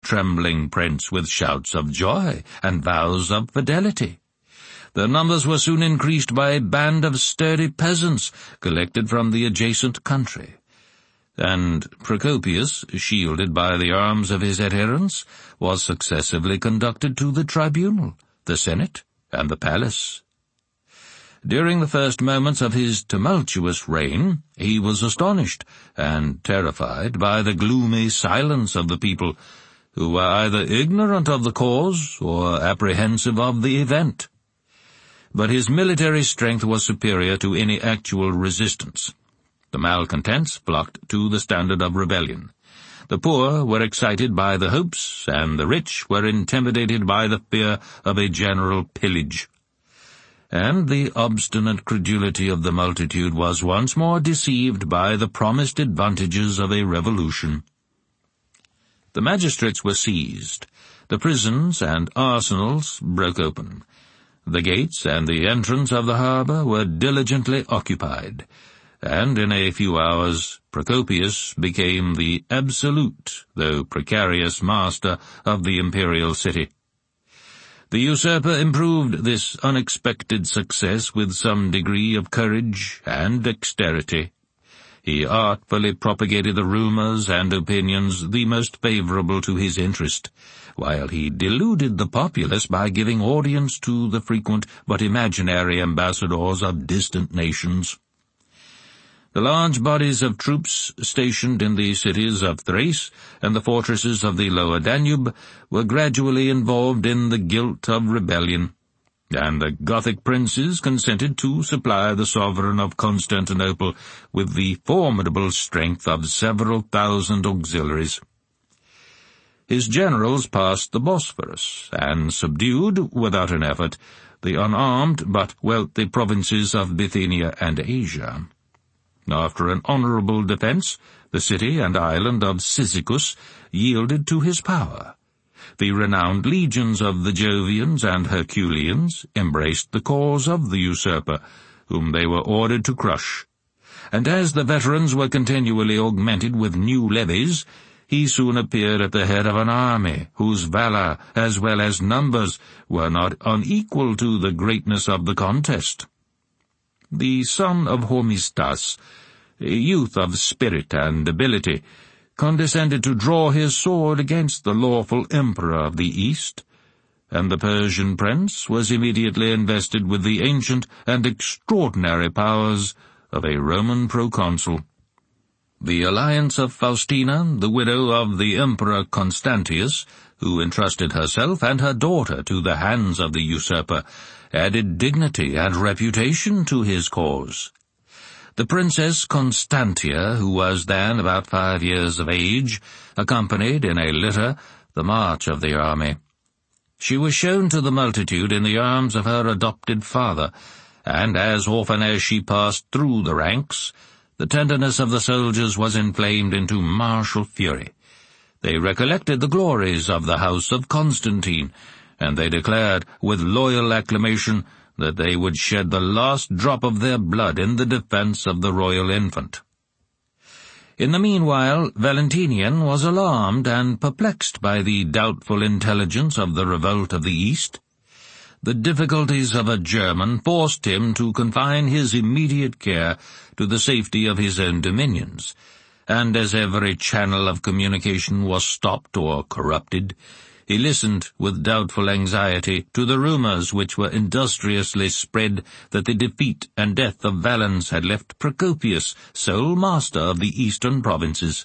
trembling prince with shouts of joy and vows of fidelity. Their numbers were soon increased by a band of sturdy peasants collected from the adjacent country. And Procopius, shielded by the arms of his adherents, was successively conducted to the tribunal, the Senate, and the palace. During the first moments of his tumultuous reign, he was astonished and terrified by the gloomy silence of the people, who were either ignorant of the cause or apprehensive of the event. But his military strength was superior to any actual resistance. The malcontents flocked to the standard of rebellion. The poor were excited by the hopes, and the rich were intimidated by the fear of a general pillage. And the obstinate credulity of the multitude was once more deceived by the promised advantages of a revolution. The magistrates were seized. The prisons and arsenals broke open. The gates and the entrance of the harbour were diligently occupied, and in a few hours Procopius became the absolute, though precarious, master of the imperial city. The usurper improved this unexpected success with some degree of courage and dexterity. He artfully propagated the rumours and opinions the most favourable to his interest, while he deluded the populace by giving audience to the frequent but imaginary ambassadors of distant nations. The large bodies of troops stationed in the cities of Thrace and the fortresses of the lower Danube were gradually involved in the guilt of rebellion, and the Gothic princes consented to supply the sovereign of Constantinople with the formidable strength of several thousand auxiliaries. His generals passed the Bosphorus, and subdued, without an effort, the unarmed but wealthy provinces of Bithynia and Asia. After an honourable defence, the city and island of Cyzicus yielded to his power. The renowned legions of the Jovians and Herculeans embraced the cause of the usurper, whom they were ordered to crush. And as the veterans were continually augmented with new levies, he soon appeared at the head of an army whose valour as well as numbers were not unequal to the greatness of the contest. The son of Hormisdas, a youth of spirit and ability, condescended to draw his sword against the lawful emperor of the East, and the Persian prince was immediately invested with the ancient and extraordinary powers of a Roman proconsul. The alliance of Faustina, the widow of the Emperor Constantius, who entrusted herself and her daughter to the hands of the usurper, added dignity and reputation to his cause. The Princess Constantia, who was then about 5 years of age, accompanied in a litter the march of the army. She was shown to the multitude in the arms of her adopted father, and as often as she passed through the ranks, the tenderness of the soldiers was inflamed into martial fury. They recollected the glories of the house of Constantine, and they declared with loyal acclamation that they would shed the last drop of their blood in the defence of the royal infant. In the meanwhile, Valentinian was alarmed and perplexed by the doubtful intelligence of the revolt of the East. The difficulties of a German forced him to confine his immediate care to the safety of his own dominions, and as every channel of communication was stopped or corrupted, he listened with doubtful anxiety to the rumours which were industriously spread that the defeat and death of Valens had left Procopius sole master of the eastern provinces.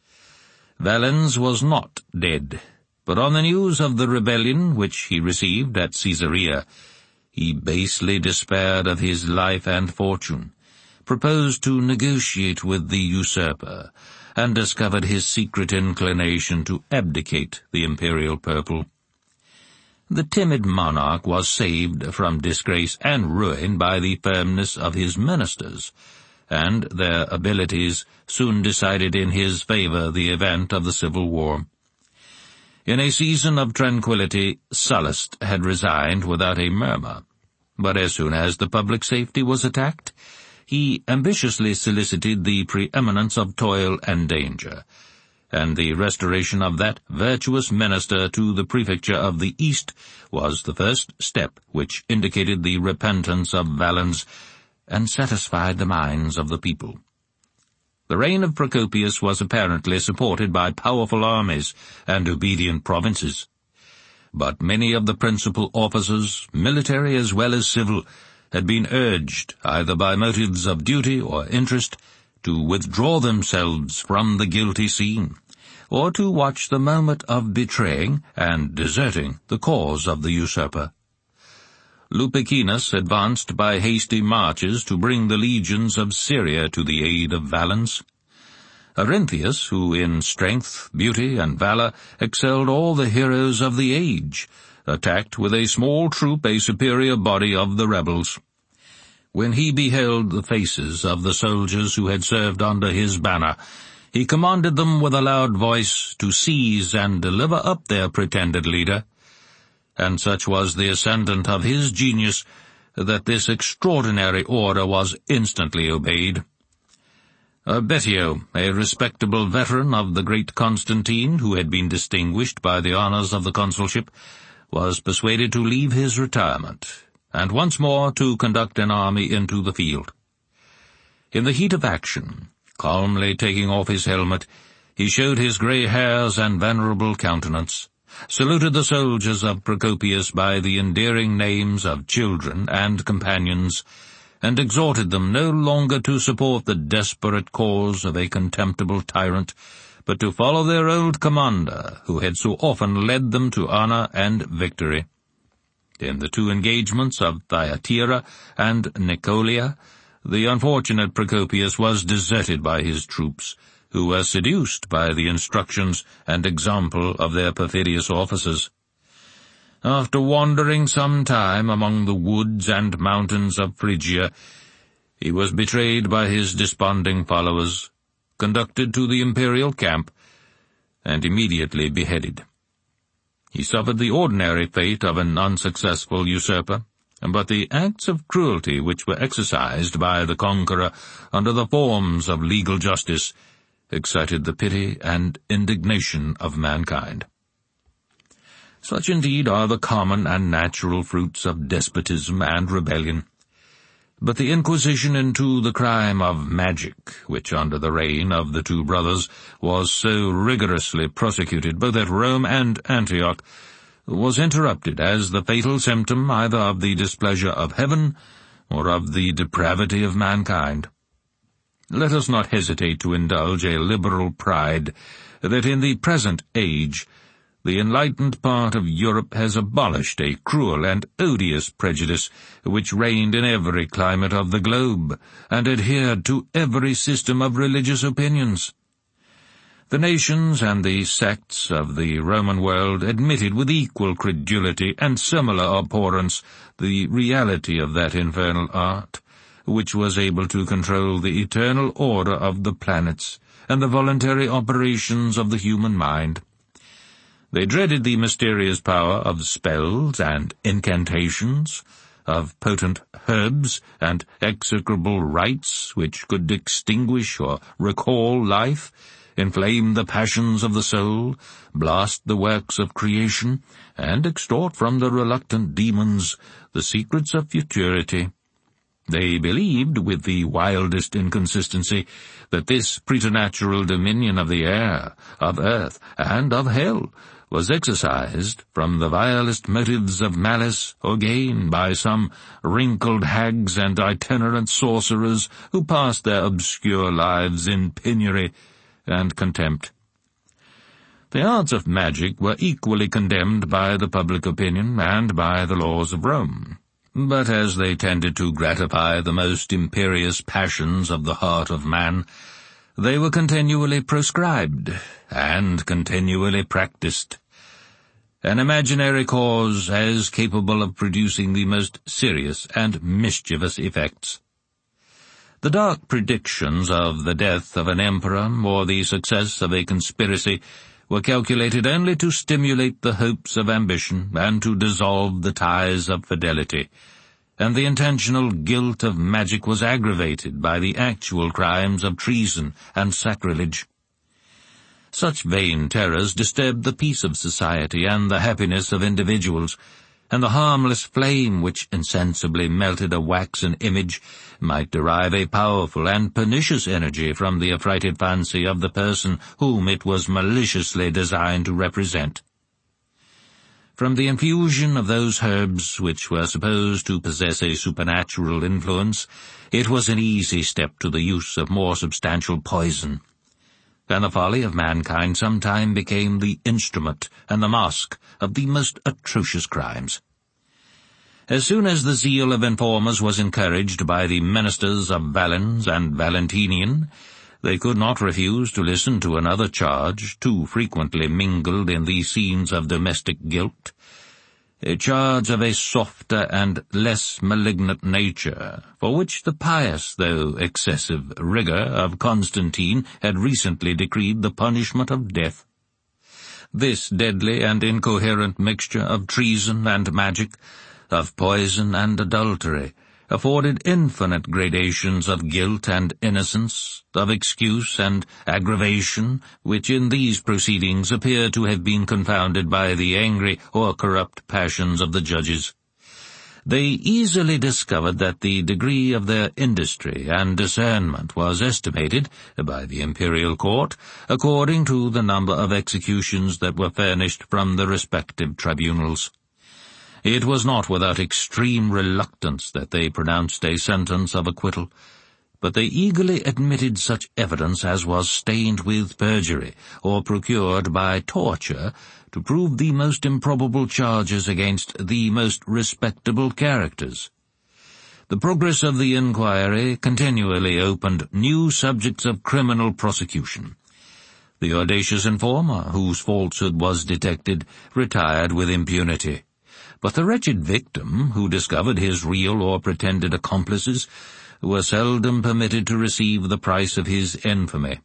Valens was not dead, but on the news of the rebellion which he received at Caesarea, he basely despaired of his life and fortune, proposed to negotiate with the usurper, and discovered his secret inclination to abdicate the imperial purple. The timid monarch was saved from disgrace and ruin by the firmness of his ministers, and their abilities soon decided in his favour the event of the civil war. In a season of tranquillity, Sallust had resigned without a murmur, but as soon as the public safety was attacked, he ambitiously solicited the preeminence of toil and danger, and the restoration of that virtuous minister to the prefecture of the East was the first step which indicated the repentance of Valens and satisfied the minds of the people. The reign of Procopius was apparently supported by powerful armies and obedient provinces. But many of the principal officers, military as well as civil, had been urged, either by motives of duty or interest, to withdraw themselves from the guilty scene, or to watch the moment of betraying and deserting the cause of the usurper. Lupicinus advanced by hasty marches to bring the legions of Syria to the aid of Valens. Arinthius, who in strength, beauty, and valor excelled all the heroes of the age, attacked with a small troop a superior body of the rebels. When he beheld the faces of the soldiers who had served under his banner, he commanded them with a loud voice to seize and deliver up their pretended leader. And such was the ascendant of his genius that this extraordinary order was instantly obeyed. Betio, a respectable veteran of the great Constantine, who had been distinguished by the honors of the consulship, was persuaded to leave his retirement, and once more to conduct an army into the field. In the heat of action, calmly taking off his helmet, he showed his grey hairs and venerable countenance, saluted the soldiers of Procopius by the endearing names of children and companions, and exhorted them no longer to support the desperate cause of a contemptible tyrant, but to follow their old commander, who had so often led them to honor and victory. In the two engagements of Thyatira and Nicolia, the unfortunate Procopius was deserted by his troops, who were seduced by the instructions and example of their perfidious officers. After wandering some time among the woods and mountains of Phrygia, he was betrayed by his desponding followers, conducted to the imperial camp, and immediately beheaded. He suffered the ordinary fate of an unsuccessful usurper, but the acts of cruelty which were exercised by the conqueror under the forms of legal justice excited the pity and indignation of mankind. Such indeed are the common and natural fruits of despotism and rebellion. But the inquisition into the crime of magic, which under the reign of the two brothers was so rigorously prosecuted both at Rome and Antioch, was interrupted as the fatal symptom either of the displeasure of heaven or of the depravity of mankind. Let us not hesitate to indulge a liberal pride that in the present age the enlightened part of Europe has abolished a cruel and odious prejudice which reigned in every climate of the globe, and adhered to every system of religious opinions. The nations and the sects of the Roman world admitted with equal credulity and similar abhorrence the reality of that infernal art, which was able to control the eternal order of the planets and the voluntary operations of the human mind. They dreaded the mysterious power of spells and incantations, of potent herbs and execrable rites which could extinguish or recall life, inflame the passions of the soul, blast the works of creation, and extort from the reluctant demons the secrets of futurity. They believed, with the wildest inconsistency, that this preternatural dominion of the air, of earth, and of hell was exercised from the vilest motives of malice or gain by some wrinkled hags and itinerant sorcerers who passed their obscure lives in penury and contempt. The arts of magic were equally condemned by the public opinion and by the laws of Rome. But as they tended to gratify the most imperious passions of the heart of man, they were continually proscribed and continually practiced. An imaginary cause as capable of producing the most serious and mischievous effects. The dark predictions of the death of an emperor or the success of a conspiracy were calculated only to stimulate the hopes of ambition and to dissolve the ties of fidelity, and the intentional guilt of magic was aggravated by the actual crimes of treason and sacrilege. Such vain terrors disturbed the peace of society and the happiness of individuals, and the harmless flame which insensibly melted a waxen image might derive a powerful and pernicious energy from the affrighted fancy of the person whom it was maliciously designed to represent. From the infusion of those herbs which were supposed to possess a supernatural influence, it was an easy step to the use of more substantial poison, and the folly of mankind sometime became the instrument and the mask of the most atrocious crimes. As soon as the zeal of informers was encouraged by the ministers of Valens and Valentinian, they could not refuse to listen to another charge, too frequently mingled in these scenes of domestic guilt, a charge of a softer and less malignant nature, for which the pious, though excessive, rigor of Constantine had recently decreed the punishment of death. This deadly and incoherent mixture of treason and magic, of poison and adultery, afforded infinite gradations of guilt and innocence, of excuse and aggravation, which in these proceedings appear to have been confounded by the angry or corrupt passions of the judges. They easily discovered that the degree of their industry and discernment was estimated by the imperial court according to the number of executions that were furnished from the respective tribunals. It was not without extreme reluctance that they pronounced a sentence of acquittal, but they eagerly admitted such evidence as was stained with perjury, or procured by torture, to prove the most improbable charges against the most respectable characters. The progress of the inquiry continually opened new subjects of criminal prosecution. The audacious informer, whose falsehood was detected, retired with impunity, but the wretched victim, who discovered his real or pretended accomplices, were seldom permitted to receive the price of his infamy.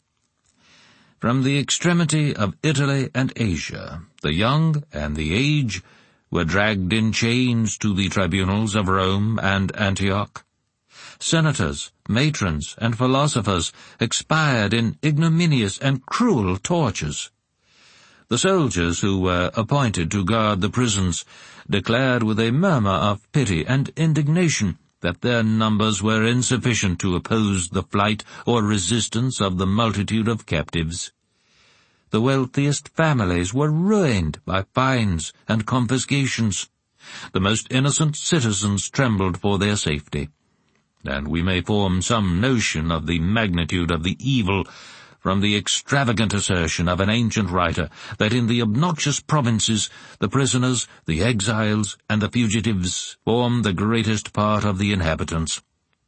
From the extremity of Italy and Asia, the young and the aged were dragged in chains to the tribunals of Rome and Antioch. Senators, matrons, and philosophers expired in ignominious and cruel tortures. The soldiers who were appointed to guard the prisons declared with a murmur of pity and indignation that their numbers were insufficient to oppose the flight or resistance of the multitude of captives. The wealthiest families were ruined by fines and confiscations. The most innocent citizens trembled for their safety, and we may form some notion of the magnitude of the evil from the extravagant assertion of an ancient writer that in the obnoxious provinces the prisoners, the exiles, and the fugitives form the greatest part of the inhabitants.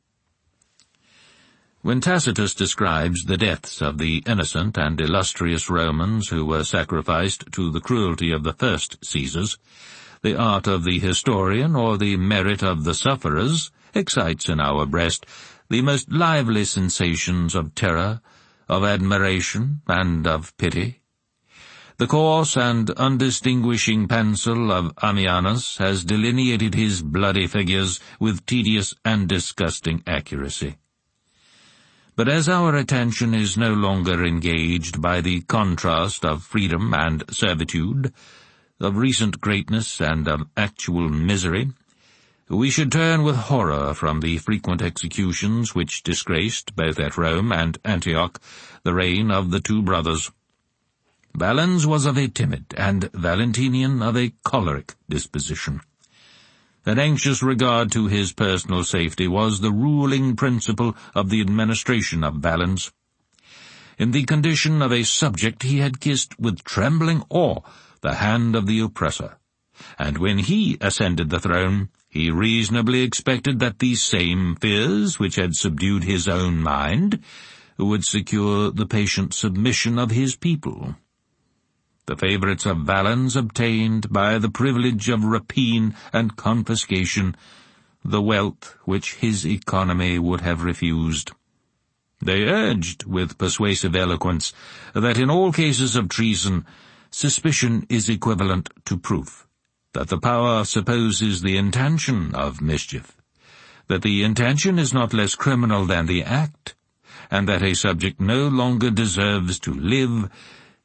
When Tacitus describes the deaths of the innocent and illustrious Romans who were sacrificed to the cruelty of the first Caesars, the art of the historian or the merit of the sufferers excites in our breast the most lively sensations of terror, of admiration, and of pity. The coarse and undistinguishing pencil of Ammianus has delineated his bloody figures with tedious and disgusting accuracy. But as our attention is no longer engaged by the contrast of freedom and servitude, of recent greatness and of actual misery, we should turn with horror from the frequent executions which disgraced, both at Rome and Antioch, the reign of the two brothers. Valens was of a timid, and Valentinian of a choleric disposition. An anxious regard to his personal safety was the ruling principle of the administration of Valens. In the condition of a subject he had kissed with trembling awe the hand of the oppressor, and when he ascended the throne, he reasonably expected that these same fears which had subdued his own mind would secure the patient submission of his people. The favorites of Valens obtained, by the privilege of rapine and confiscation, the wealth which his economy would have refused. They urged with persuasive eloquence that in all cases of treason, suspicion is equivalent to proof, that the power supposes the intention of mischief, that the intention is not less criminal than the act, and that a subject no longer deserves to live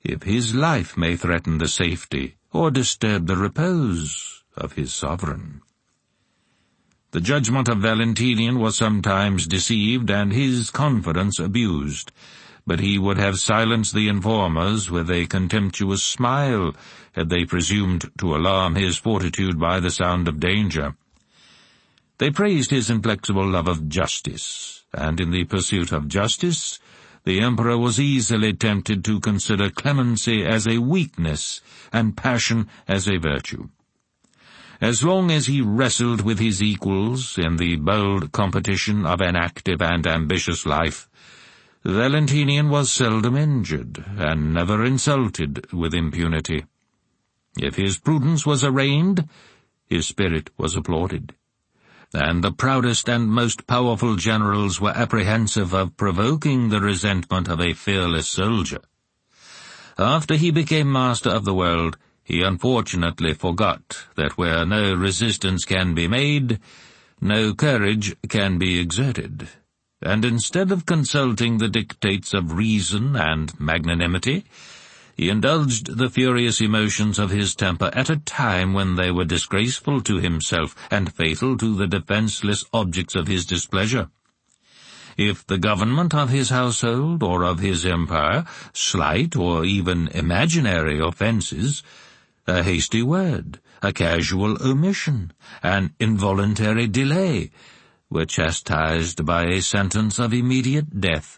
if his life may threaten the safety or disturb the repose of his sovereign. The judgment of Valentinian was sometimes deceived and his confidence abused, but he would have silenced the informers with a contemptuous smile had they presumed to alarm his fortitude by the sound of danger. They praised his inflexible love of justice, and in the pursuit of justice, the emperor was easily tempted to consider clemency as a weakness and passion as a virtue. As long as he wrestled with his equals in the bold competition of an active and ambitious life, Valentinian was seldom injured, and never insulted with impunity. If his prudence was arraigned, his spirit was applauded, and the proudest and most powerful generals were apprehensive of provoking the resentment of a fearless soldier. After he became master of the world, he unfortunately forgot that where no resistance can be made, no courage can be exerted, and instead of consulting the dictates of reason and magnanimity, he indulged the furious emotions of his temper at a time when they were disgraceful to himself and fatal to the defenseless objects of his displeasure. If the government of his household or of his empire, slight or even imaginary offences, a hasty word, a casual omission, an involuntary delay, were chastised by a sentence of immediate death.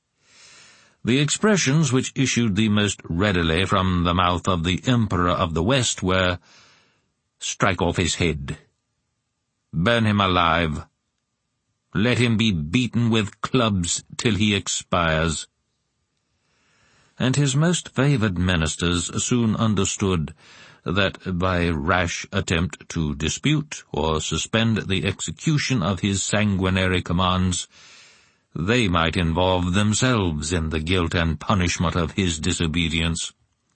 The expressions which issued the most readily from the mouth of the Emperor of the West were, "Strike off his head," "Burn him alive," "Let him be beaten with clubs till he expires." And his most favoured ministers soon understood that by rash attempt to dispute or suspend the execution of his sanguinary commands, they might involve themselves in the guilt and punishment of his disobedience.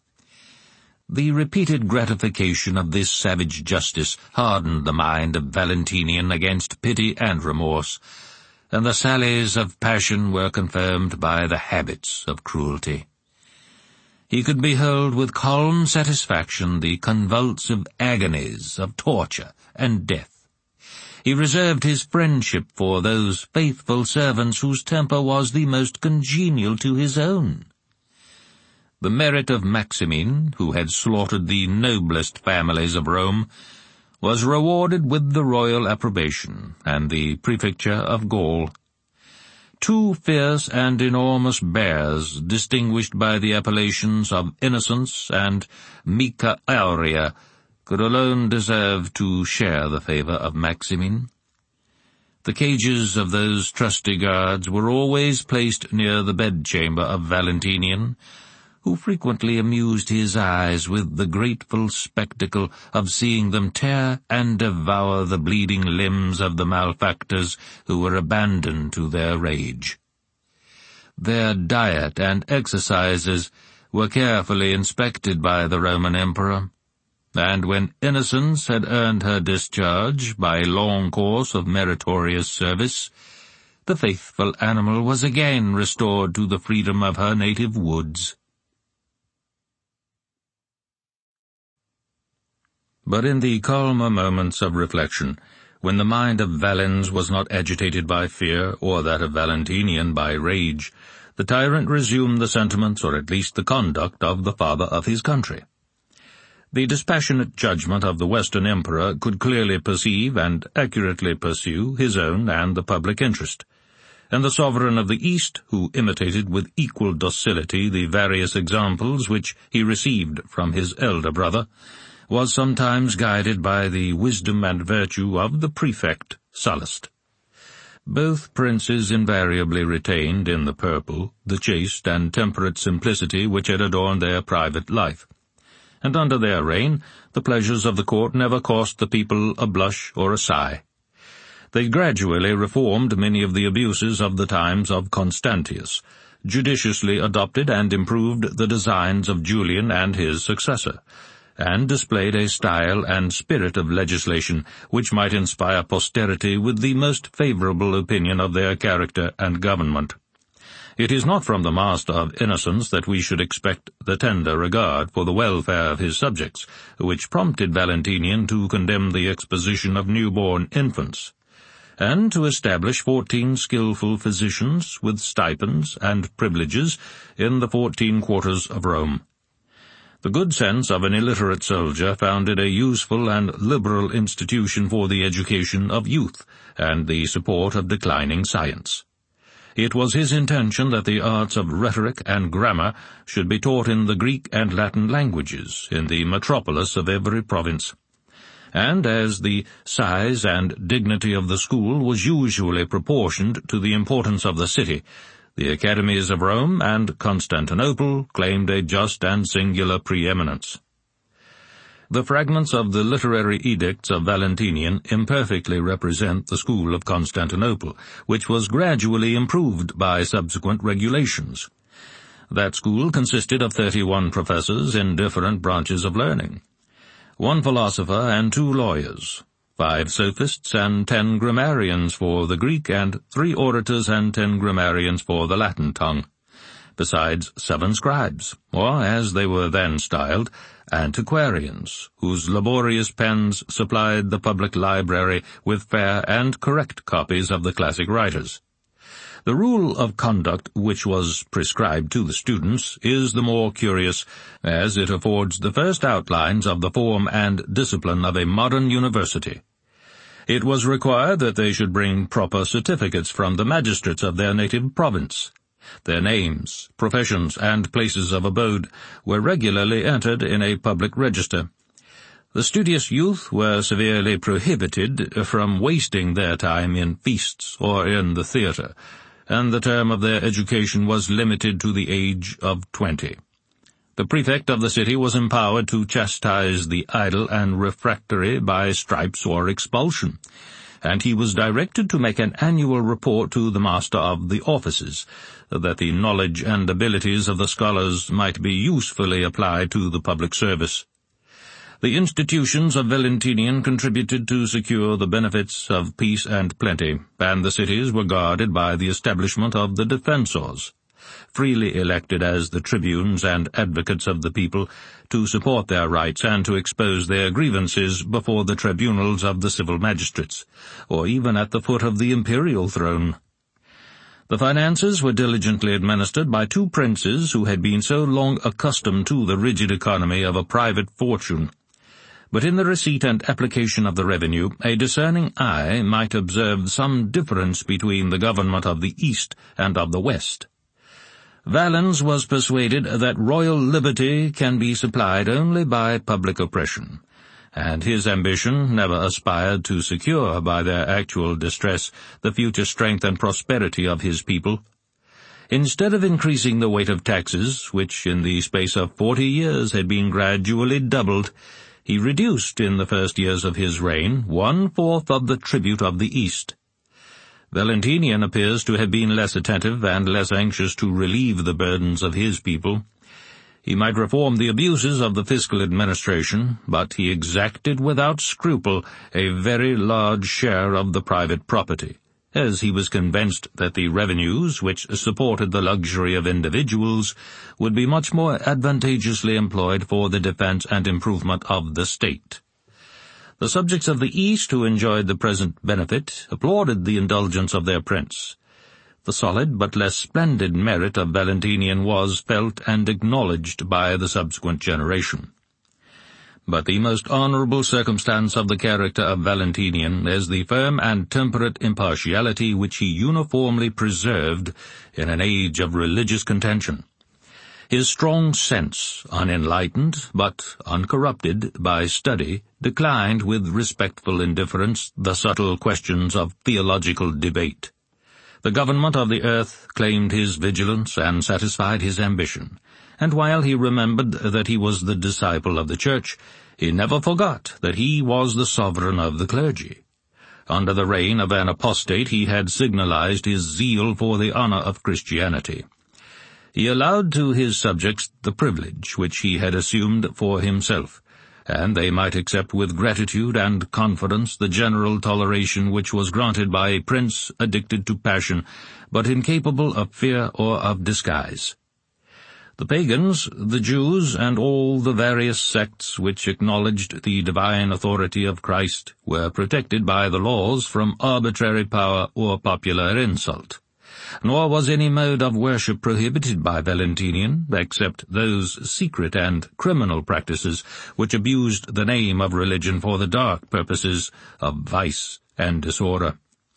The repeated gratification of this savage justice hardened the mind of Valentinian against pity and remorse, and the sallies of passion were confirmed by the habits of cruelty. He could behold with calm satisfaction the convulsive agonies of torture and death. He reserved his friendship for those faithful servants whose temper was the most congenial to his own. The merit of Maximin, who had slaughtered the noblest families of Rome, was rewarded with the royal approbation and the prefecture of Gaul. Two fierce and enormous bears, distinguished by the appellations of Innocence and Mica Aurea, could alone deserve to share the favour of Maximin. The cages of those trusty guards were always placed near the bedchamber of Valentinian, who frequently amused his eyes with the grateful spectacle of seeing them tear and devour the bleeding limbs of the malefactors who were abandoned to their rage. Their diet and exercises were carefully inspected by the Roman emperor, and when Innocence had earned her discharge by a long course of meritorious service, the faithful animal was again restored to the freedom of her native woods. But in the calmer moments of reflection, when the mind of Valens was not agitated by fear, or that of Valentinian by rage, the tyrant resumed the sentiments, or at least the conduct, of the father of his country. The dispassionate judgment of the Western emperor could clearly perceive and accurately pursue his own and the public interest, and the sovereign of the East, who imitated with equal docility the various examples which he received from his elder brother, was sometimes guided by the wisdom and virtue of the prefect Sallust. Both princes invariably retained in the purple the chaste and temperate simplicity which had adorned their private life, and under their reign the pleasures of the court never cost the people a blush or a sigh. They gradually reformed many of the abuses of the times of Constantius, judiciously adopted and improved the designs of Julian and his successor, and displayed a style and spirit of legislation which might inspire posterity with the most favourable opinion of their character and government. It is not from the Master of Innocence that we should expect the tender regard for the welfare of his subjects, which prompted Valentinian to condemn the exposition of newborn infants, and to establish 14 skillful physicians with stipends and privileges in the 14 quarters of Rome. The good sense of an illiterate soldier founded a useful and liberal institution for the education of youth and the support of declining science. It was his intention that the arts of rhetoric and grammar should be taught in the Greek and Latin languages in the metropolis of every province. And as the size and dignity of the school was usually proportioned to the importance of the city, the academies of Rome and Constantinople claimed a just and singular preeminence. The fragments of the literary edicts of Valentinian imperfectly represent the school of Constantinople, which was gradually improved by subsequent regulations. That school consisted of 31 professors in different branches of learning, 1 philosopher and 2 lawyers, 5 sophists and 10 grammarians for the Greek, and 3 orators and 10 grammarians for the Latin tongue, besides 7 scribes, or, as they were then styled, antiquarians, whose laborious pens supplied the public library with fair and correct copies of the classic writers. The rule of conduct which was prescribed to the students is the more curious, as it affords the first outlines of the form and discipline of a modern university. It was required that they should bring proper certificates from the magistrates of their native province. Their names, professions, and places of abode were regularly entered in a public register. The studious youth were severely prohibited from wasting their time in feasts or in the theatre, and the term of their education was limited to the age of 20. The prefect of the city was empowered to chastise the idle and refractory by stripes or expulsion, and he was directed to make an annual report to the master of the offices, that the knowledge and abilities of the scholars might be usefully applied to the public service. The institutions of Valentinian contributed to secure the benefits of peace and plenty, and the cities were guarded by the establishment of the defensors, freely elected as the tribunes and advocates of the people, to support their rights and to expose their grievances before the tribunals of the civil magistrates, or even at the foot of the imperial throne. The finances were diligently administered by 2 princes who had been so long accustomed to the rigid economy of a private fortune. But in the receipt and application of the revenue, a discerning eye might observe some difference between the government of the East and of the West. Valens was persuaded that royal liberty can be supplied only by public oppression, and his ambition never aspired to secure by their actual distress the future strength and prosperity of his people. Instead of increasing the weight of taxes, which in the space of 40 years had been gradually doubled, he reduced in the first years of his reign 1/4 of the tribute of the East. Valentinian appears to have been less attentive and less anxious to relieve the burdens of his people. He might reform the abuses of the fiscal administration, but he exacted without scruple a very large share of the private property, as he was convinced that the revenues which supported the luxury of individuals would be much more advantageously employed for the defense and improvement of the state. The subjects of the East who enjoyed the present benefit applauded the indulgence of their prince. The solid but less splendid merit of Valentinian was felt and acknowledged by the subsequent generation. But the most honorable circumstance of the character of Valentinian is the firm and temperate impartiality which he uniformly preserved in an age of religious contention. His strong sense, unenlightened but uncorrupted by study, declined with respectful indifference the subtle questions of theological debate. The government of the earth claimed his vigilance and satisfied his ambition, and while he remembered that he was the disciple of the Church, he never forgot that he was the sovereign of the clergy. Under the reign of an apostate he had signalized his zeal for the honor of Christianity. He allowed to his subjects the privilege which he had assumed for himself, and they might accept with gratitude and confidence the general toleration which was granted by a prince addicted to passion, but incapable of fear or of disguise. The pagans, the Jews, and all the various sects which acknowledged the divine authority of Christ were protected by the laws from arbitrary power or popular insult. Nor was any mode of worship prohibited by Valentinian, except those secret and criminal practices which abused the name of religion for the dark purposes of vice and disorder.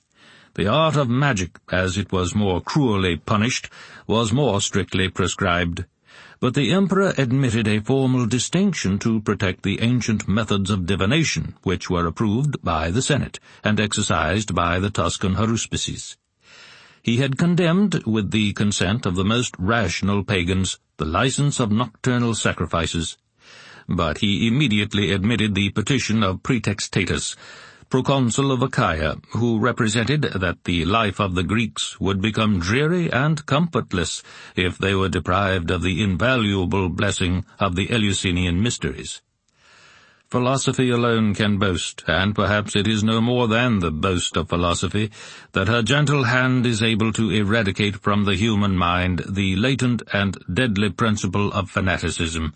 The art of magic, as it was more cruelly punished, was more strictly prescribed, but the emperor admitted a formal distinction to protect the ancient methods of divination, which were approved by the Senate and exercised by the Tuscan haruspices. He had condemned, with the consent of the most rational pagans, the license of nocturnal sacrifices, but he immediately admitted the petition of Praetextatus, proconsul of Achaia, who represented that the life of the Greeks would become dreary and comfortless if they were deprived of the invaluable blessing of the Eleusinian mysteries. Philosophy alone can boast, and perhaps it is no more than the boast of philosophy, that her gentle hand is able to eradicate from the human mind the latent and deadly principle of fanaticism.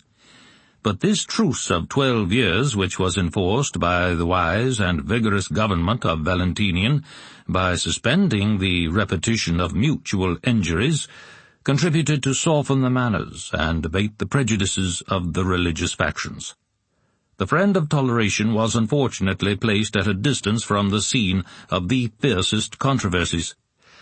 But this truce of 12 years, which was enforced by the wise and vigorous government of Valentinian, by suspending the repetition of mutual injuries, contributed to soften the manners and abate the prejudices of the religious factions. The friend of toleration was unfortunately placed at a distance from the scene of the fiercest controversies.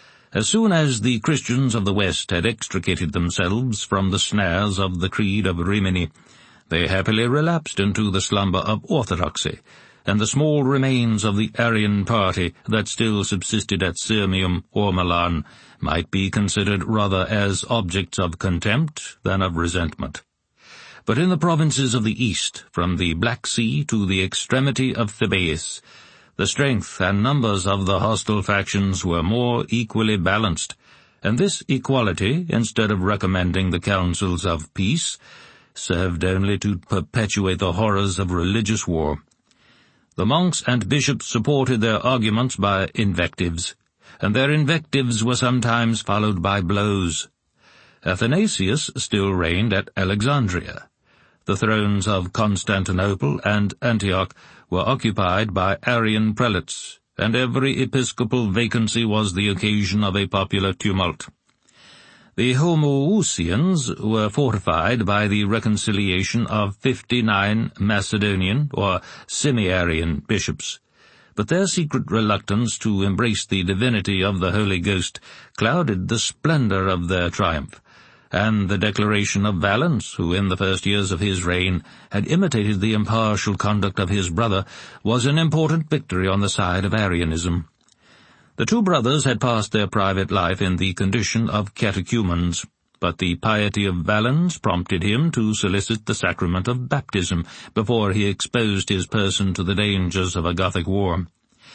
As soon as the Christians of the West had extricated themselves from the snares of the creed of Rimini, they happily relapsed into the slumber of orthodoxy, and the small remains of the Arian party that still subsisted at Sirmium or Milan might be considered rather as objects of contempt than of resentment. But in the provinces of the East, from the Black Sea to the extremity of Thebais, the strength and numbers of the hostile factions were more equally balanced, and this equality, instead of recommending the counsels of peace, served only to perpetuate the horrors of religious war. The monks and bishops supported their arguments by invectives, and their invectives were sometimes followed by blows. Athanasius still reigned at Alexandria. The thrones of Constantinople and Antioch were occupied by Arian prelates, and every episcopal vacancy was the occasion of a popular tumult. The Homoousians were fortified by the reconciliation of 59 Macedonian or semi-Arian bishops, but their secret reluctance to embrace the divinity of the Holy Ghost clouded the splendor of their triumph, and the declaration of Valens, who in the first years of his reign had imitated the impartial conduct of his brother, was an important victory on the side of Arianism. The two brothers had passed their private life in the condition of catechumens, but the piety of Valens prompted him to solicit the sacrament of baptism before he exposed his person to the dangers of a Gothic war.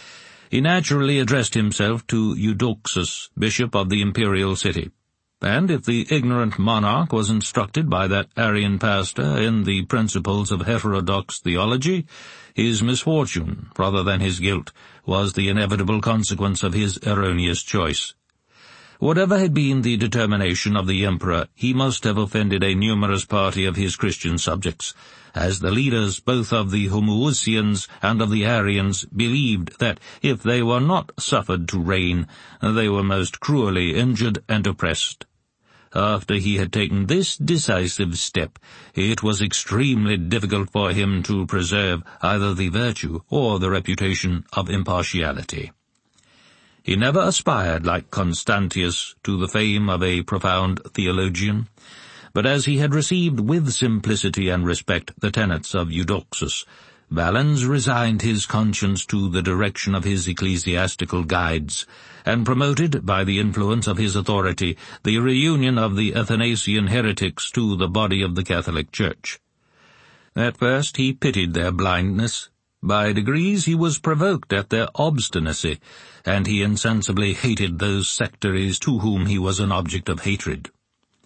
He naturally addressed himself to Eudoxus, bishop of the imperial city, and if the ignorant monarch was instructed by that Arian pastor in the principles of heterodox theology, his misfortune, rather than his guilt, was the inevitable consequence of his erroneous choice. Whatever had been the determination of the emperor, he must have offended a numerous party of his Christian subjects, as the leaders both of the Homoousians and of the Arians believed that if they were not suffered to reign, they were most cruelly injured and oppressed. After he had taken this decisive step, it was extremely difficult for him to preserve either the virtue or the reputation of impartiality. He never aspired, like Constantius, to the fame of a profound theologian, but as he had received with simplicity and respect the tenets of Eudoxus, Valens resigned his conscience to the direction of his ecclesiastical guides, and promoted, by the influence of his authority, the reunion of the Athanasian heretics to the body of the Catholic Church. At first he pitied their blindness. By degrees he was provoked at their obstinacy, and he insensibly hated those sectaries to whom he was an object of hatred.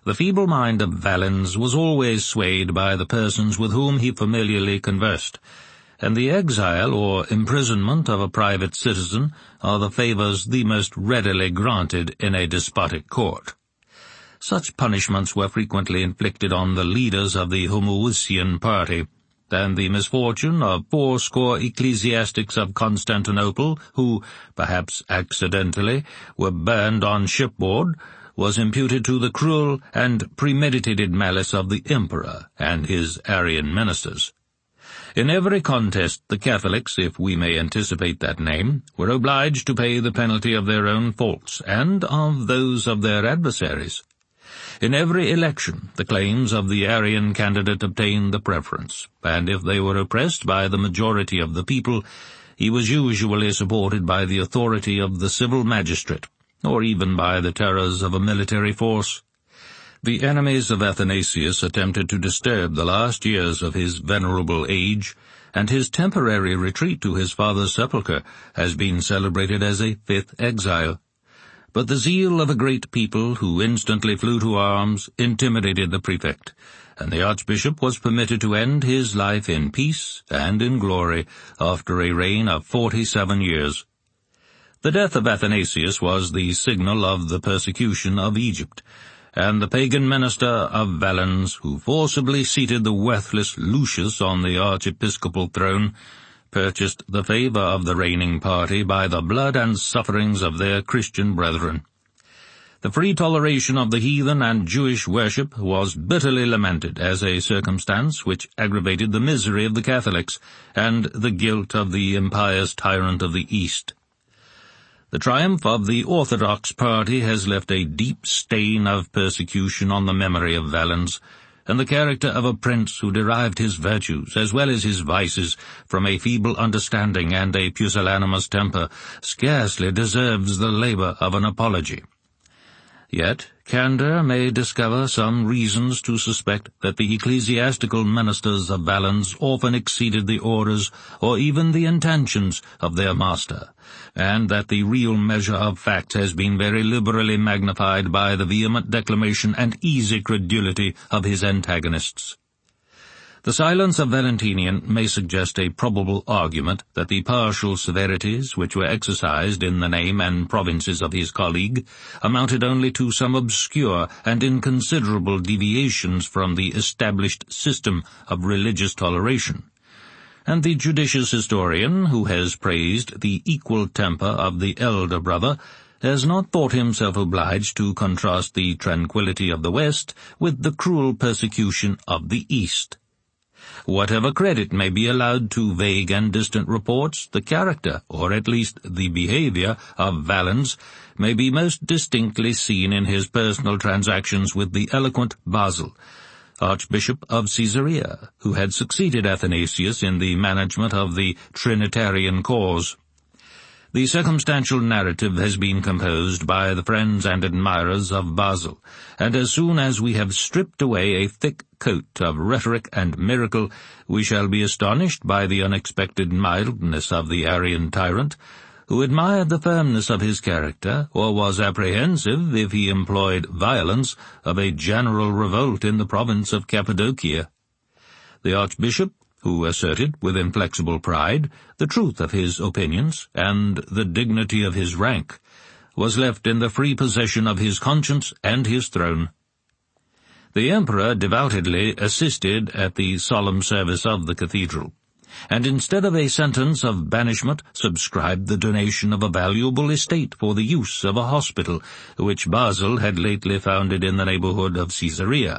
The feeble mind of Valens was always swayed by the persons with whom he familiarly conversed, and the exile or imprisonment of a private citizen are the favours the most readily granted in a despotic court. Such punishments were frequently inflicted on the leaders of the Homoousian party, and the misfortune of 80 ecclesiastics of Constantinople, who, perhaps accidentally, were burned on shipboard, was imputed to the cruel and premeditated malice of the emperor and his Arian ministers. In every contest the Catholics, if we may anticipate that name, were obliged to pay the penalty of their own faults and of those of their adversaries. In every election the claims of the Arian candidate obtained the preference, and if they were oppressed by the majority of the people, he was usually supported by the authority of the civil magistrate, or even by the terrors of a military force. The enemies of Athanasius attempted to disturb the last years of his venerable age, and his temporary retreat to his father's sepulchre has been celebrated as a 5th exile. But the zeal of a great people, who instantly flew to arms, intimidated the prefect, and the archbishop was permitted to end his life in peace and in glory after a reign of 47 years. The death of Athanasius was the signal of the persecution of Egypt, and the pagan minister of Valens, who forcibly seated the worthless Lucius on the archiepiscopal throne, purchased the favour of the reigning party by the blood and sufferings of their Christian brethren. The free toleration of the heathen and Jewish worship was bitterly lamented as a circumstance which aggravated the misery of the Catholics and the guilt of the impious tyrant of the East. The triumph of the Orthodox party has left a deep stain of persecution on the memory of Valens, and the character of a prince who derived his virtues, as well as his vices, from a feeble understanding and a pusillanimous temper, scarcely deserves the labour of an apology. Yet candour may discover some reasons to suspect that the ecclesiastical ministers of Valens often exceeded the orders or even the intentions of their master, and that the real measure of facts has been very liberally magnified by the vehement declamation and easy credulity of his antagonists. The silence of Valentinian may suggest a probable argument that the partial severities which were exercised in the name and provinces of his colleague amounted only to some obscure and inconsiderable deviations from the established system of religious toleration, and the judicious historian, who has praised the equal temper of the elder brother, has not thought himself obliged to contrast the tranquillity of the West with the cruel persecution of the East. Whatever credit may be allowed to vague and distant reports, the character, or at least the behaviour, of Valens may be most distinctly seen in his personal transactions with the eloquent Basil, Archbishop of Caesarea, who had succeeded Athanasius in the management of the Trinitarian cause. The circumstantial narrative has been composed by the friends and admirers of Basil, and as soon as we have stripped away a thick coat of rhetoric and miracle, we shall be astonished by the unexpected mildness of the Arian tyrant, who admired the firmness of his character, or was apprehensive, if he employed violence, of a general revolt in the province of Cappadocia. The archbishop, who asserted with inflexible pride the truth of his opinions and the dignity of his rank, was left in the free possession of his conscience and his throne. The emperor devoutly assisted at the solemn service of the cathedral, and instead of a sentence of banishment subscribed the donation of a valuable estate for the use of a hospital which Basil had lately founded in the neighbourhood of Caesarea.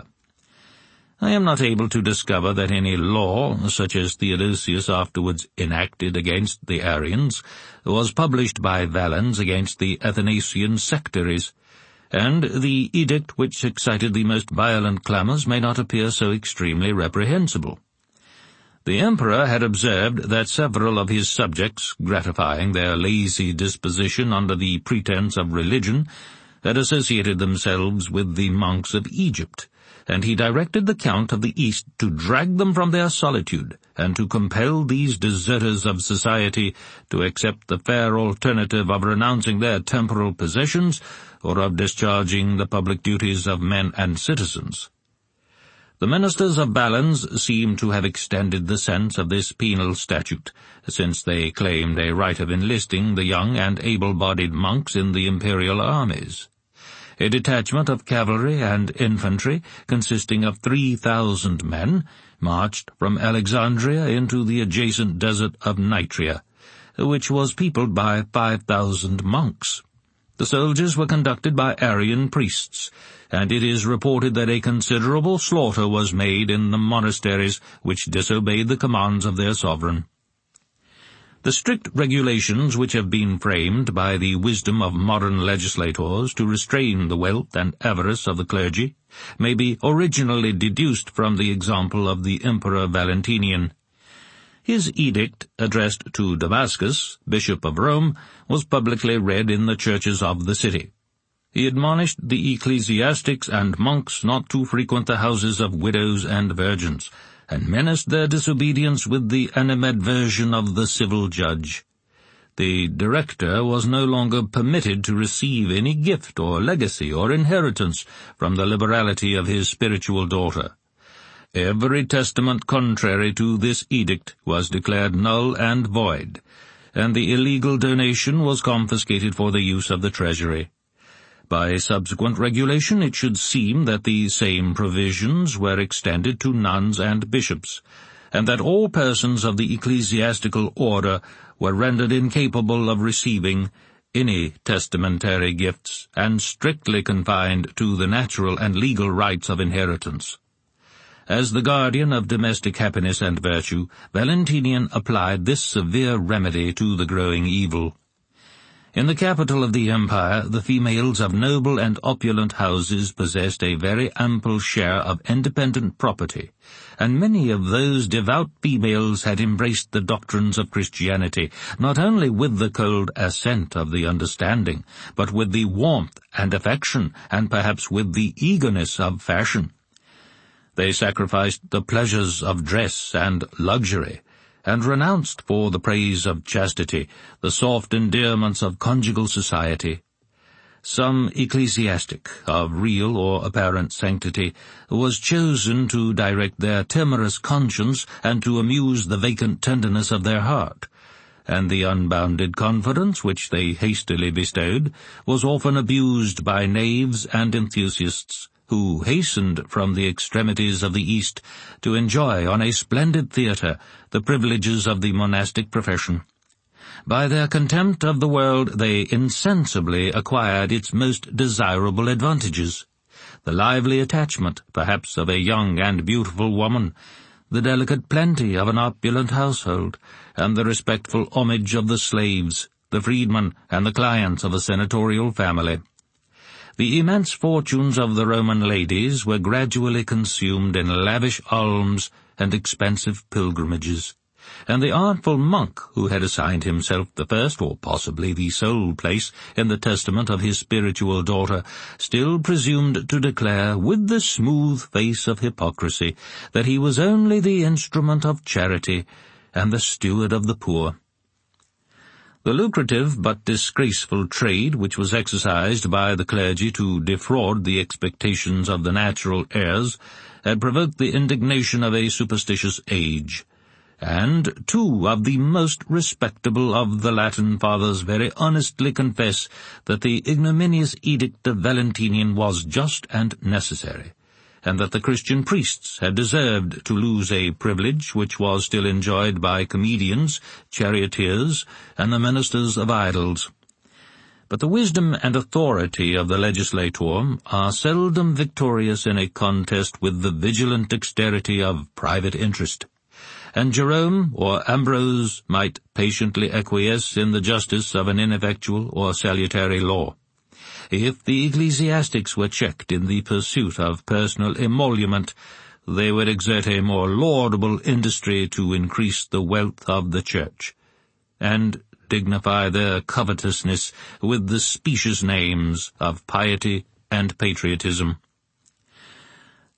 I am not able to discover that any law, such as Theodosius afterwards enacted against the Arians, was published by Valens against the Athanasian sectaries, and the edict which excited the most violent clamours may not appear so extremely reprehensible. The emperor had observed that several of his subjects, gratifying their lazy disposition under the pretence of religion, had associated themselves with the monks of Egypt, and he directed the Count of the East to drag them from their solitude, and to compel these deserters of society to accept the fair alternative of renouncing their temporal possessions, or of discharging the public duties of men and citizens. The ministers of Valens seem to have extended the sense of this penal statute, since they claimed a right of enlisting the young and able-bodied monks in the imperial armies. A detachment of cavalry and infantry, consisting of 3,000 men, marched from Alexandria into the adjacent desert of Nitria, which was peopled by 5,000 monks. The soldiers were conducted by Arian priests, and it is reported that a considerable slaughter was made in the monasteries which disobeyed the commands of their sovereign. The strict regulations which have been framed by the wisdom of modern legislators to restrain the wealth and avarice of the clergy may be originally deduced from the example of the Emperor Valentinian. His edict, addressed to Damascus, Bishop of Rome, was publicly read in the churches of the city. He admonished the ecclesiastics and monks not to frequent the houses of widows and virgins, and menaced their disobedience with the animadversion of the civil judge. The director was no longer permitted to receive any gift or legacy or inheritance from the liberality of his spiritual daughter. Every testament contrary to this edict was declared null and void, and the illegal donation was confiscated for the use of the treasury. By subsequent regulation it should seem that the same provisions were extended to nuns and bishops, and that all persons of the ecclesiastical order were rendered incapable of receiving any testamentary gifts, and strictly confined to the natural and legal rights of inheritance. As the guardian of domestic happiness and virtue, Valentinian applied this severe remedy to the growing evil. In the capital of the empire, the females of noble and opulent houses possessed a very ample share of independent property, and many of those devout females had embraced the doctrines of Christianity, not only with the cold assent of the understanding, but with the warmth and affection, and perhaps with the eagerness of fashion. They sacrificed the pleasures of dress and luxury, and renounced for the praise of chastity the soft endearments of conjugal society. Some ecclesiastic of real or apparent sanctity was chosen to direct their timorous conscience and to amuse the vacant tenderness of their heart, and the unbounded confidence which they hastily bestowed was often abused by knaves and enthusiasts, who hastened from the extremities of the East to enjoy on a splendid theatre the privileges of the monastic profession. By their contempt of the world they insensibly acquired its most desirable advantages: the lively attachment, perhaps, of a young and beautiful woman, the delicate plenty of an opulent household, and the respectful homage of the slaves, the freedmen, and the clients of a senatorial family. The immense fortunes of the Roman ladies were gradually consumed in lavish alms and expensive pilgrimages, and the artful monk who had assigned himself the first, or possibly the sole place in the testament of his spiritual daughter, still presumed to declare, with the smooth face of hypocrisy, that he was only the instrument of charity and the steward of the poor. The lucrative but disgraceful trade which was exercised by the clergy to defraud the expectations of the natural heirs had provoked the indignation of a superstitious age, and 2 of the most respectable of the Latin fathers very honestly confess that the ignominious edict of Valentinian was just and necessary, and that the Christian priests had deserved to lose a privilege which was still enjoyed by comedians, charioteers, and the ministers of idols. But the wisdom and authority of the legislator are seldom victorious in a contest with the vigilant dexterity of private interest, and Jerome or Ambrose might patiently acquiesce in the justice of an ineffectual or salutary law. If the ecclesiastics were checked in the pursuit of personal emolument, they would exert a more laudable industry to increase the wealth of the Church, and dignify their covetousness with the specious names of piety and patriotism.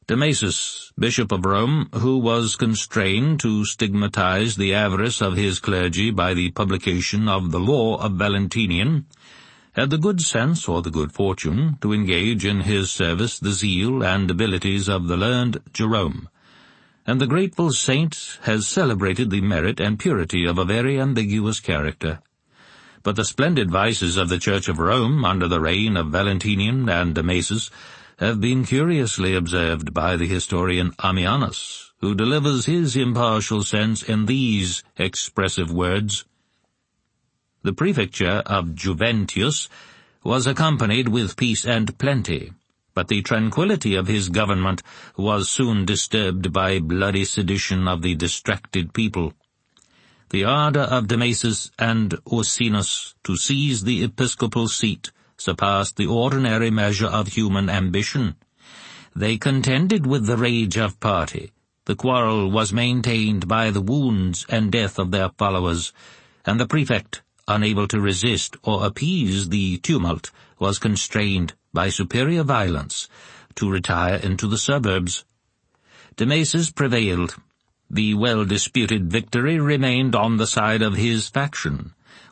Damasus, bishop of Rome, who was constrained to stigmatize the avarice of his clergy by the publication of the Law of Valentinian, had the good sense or the good fortune to engage in his service the zeal and abilities of the learned Jerome, and the grateful saint has celebrated the merit and purity of a very ambiguous character. But the splendid vices of the Church of Rome under the reign of Valentinian and Damasus have been curiously observed by the historian Ammianus, who delivers his impartial sense in these expressive words: "The prefecture of Juventius was accompanied with peace and plenty, but the tranquillity of his government was soon disturbed by bloody sedition of the distracted people. The ardor of Damasus and Ursinus to seize the episcopal seat surpassed the ordinary measure of human ambition. They contended with the rage of party. The quarrel was maintained by the wounds and death of their followers, and the prefect, unable to resist or appease the tumult, was constrained by superior violence to retire into the suburbs. Damasus prevailed. The well-disputed victory remained on the side of his faction.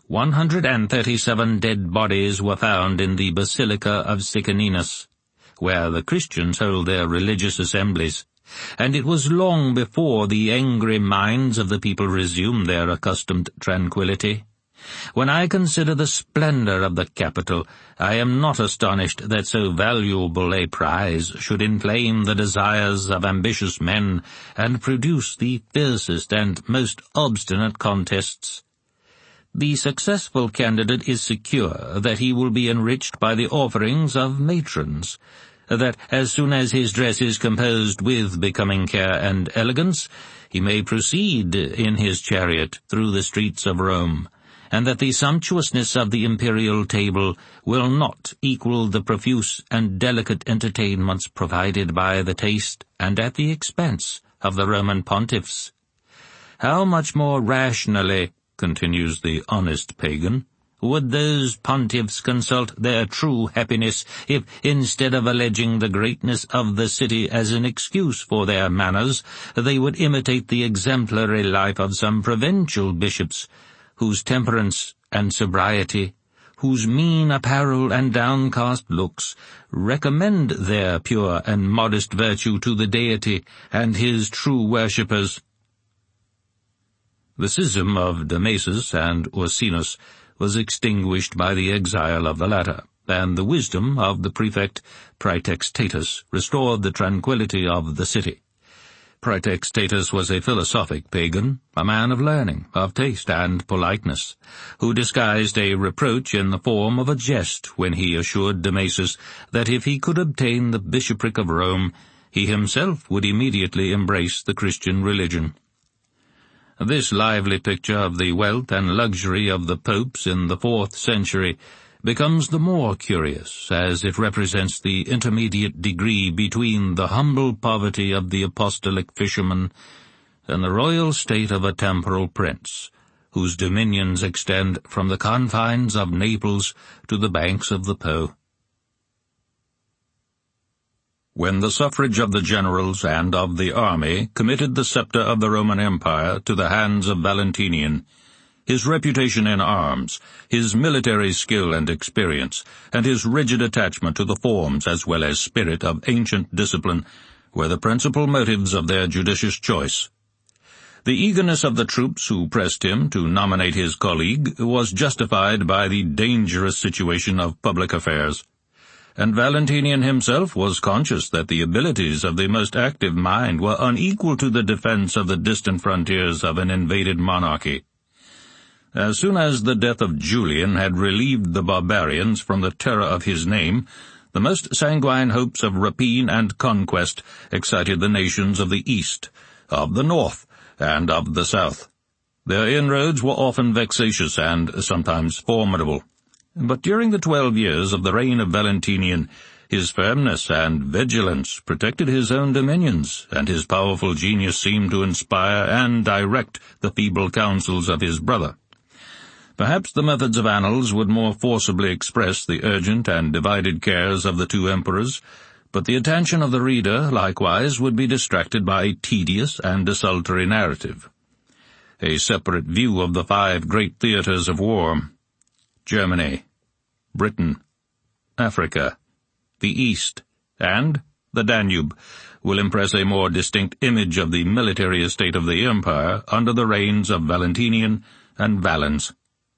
137 dead bodies were found in the Basilica of Sicaninus, where the Christians hold their religious assemblies, and it was long before the angry minds of the people resumed their accustomed tranquillity. When I consider the splendor of the Capitol, I am not astonished that so valuable a prize should inflame the desires of ambitious men and produce the fiercest and most obstinate contests. The successful candidate is secure that he will be enriched by the offerings of matrons, that as soon as his dress is composed with becoming care and elegance, he may proceed in his chariot through the streets of Rome, and that the sumptuousness of the imperial table will not equal the profuse and delicate entertainments provided by the taste and at the expense of the Roman pontiffs. How much more rationally, continues the honest pagan, would those pontiffs consult their true happiness if, instead of alleging the greatness of the city as an excuse for their manners, they would imitate the exemplary life of some provincial bishops, whose temperance and sobriety, whose mean apparel and downcast looks, recommend their pure and modest virtue to the deity and his true worshippers." The schism of Damasus and Ursinus was extinguished by the exile of the latter, and the wisdom of the prefect Praetextatus restored the tranquillity of the city. Praetextatus was a philosophic pagan, a man of learning, of taste, and politeness, who disguised a reproach in the form of a jest when he assured Damasus that if he could obtain the bishopric of Rome, he himself would immediately embrace the Christian religion. This lively picture of the wealth and luxury of the popes in the 4th century becomes the more curious as it represents the intermediate degree between the humble poverty of the apostolic fisherman and the royal state of a temporal prince, whose dominions extend from the confines of Naples to the banks of the Po. When the suffrage of the generals and of the army committed the scepter of the Roman Empire to the hands of Valentinian, his reputation in arms, his military skill and experience, and his rigid attachment to the forms as well as spirit of ancient discipline were the principal motives of their judicious choice. The eagerness of the troops who pressed him to nominate his colleague was justified by the dangerous situation of public affairs, and Valentinian himself was conscious that the abilities of the most active mind were unequal to the defense of the distant frontiers of an invaded monarchy. As soon as the death of Julian had relieved the barbarians from the terror of his name, the most sanguine hopes of rapine and conquest excited the nations of the East, of the North, and of the South. Their inroads were often vexatious and sometimes formidable. But during the 12 years of the reign of Valentinian, his firmness and vigilance protected his own dominions, and his powerful genius seemed to inspire and direct the feeble counsels of his brother. Perhaps the methods of annals would more forcibly express the urgent and divided cares of the two emperors, but the attention of the reader, likewise, would be distracted by tedious and desultory narrative. A separate view of the 5 great theatres of war, Germany, Britain, Africa, the East, and the Danube, will impress a more distinct image of the military estate of the empire under the reigns of Valentinian and Valens.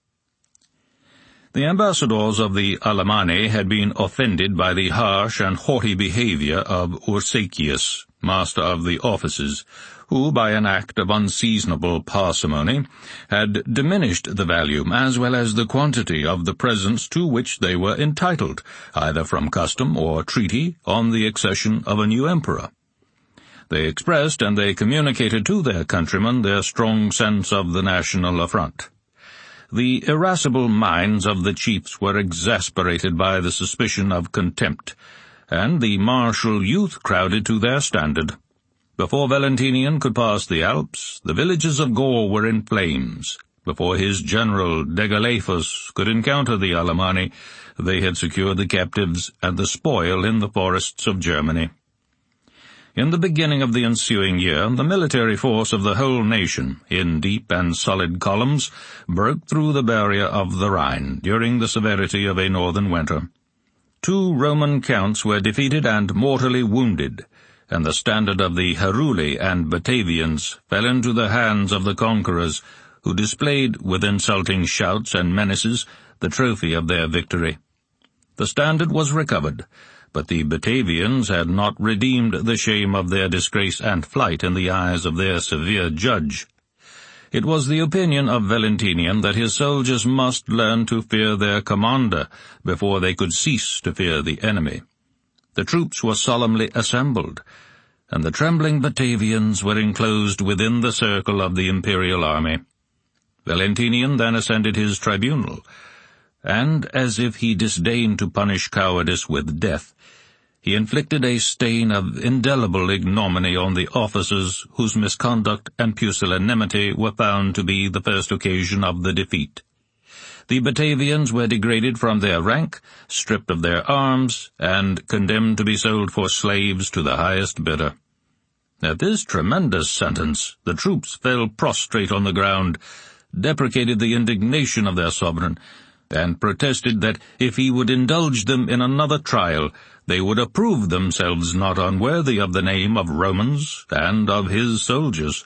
The ambassadors of the Alemanni had been offended by the harsh and haughty behavior of Ursacius, master of the offices, who, by an act of unseasonable parsimony, had diminished the value as well as the quantity of the presents to which they were entitled, either from custom or treaty, on the accession of a new emperor. They expressed and they communicated to their countrymen their strong sense of the national affront. The irascible minds of the chiefs were exasperated by the suspicion of contempt, and the martial youth crowded to their standard. Before Valentinian could pass the Alps, the villages of Gaul were in flames. Before his general Degalaiphus could encounter the Alemanni, they had secured the captives and the spoil in the forests of Germany. In the beginning of the ensuing year, the military force of the whole nation, in deep and solid columns, broke through the barrier of the Rhine during the severity of a northern winter. 2 Roman counts were defeated and mortally wounded, and the standard of the Heruli and Batavians fell into the hands of the conquerors, who displayed, with insulting shouts and menaces, the trophy of their victory. The standard was recovered, but the Batavians had not redeemed the shame of their disgrace and flight in the eyes of their severe judge. It was the opinion of Valentinian that his soldiers must learn to fear their commander before they could cease to fear the enemy. The troops were solemnly assembled, and the trembling Batavians were enclosed within the circle of the imperial army. Valentinian then ascended his tribunal, and, as if he disdained to punish cowardice with death, he inflicted a stain of indelible ignominy on the officers whose misconduct and pusillanimity were found to be the first occasion of the defeat. The Batavians were degraded from their rank, stripped of their arms, and condemned to be sold for slaves to the highest bidder. At this tremendous sentence, the troops fell prostrate on the ground, deprecated the indignation of their sovereign, and protested that if he would indulge them in another trial, they would approve themselves not unworthy of the name of Romans and of his soldiers.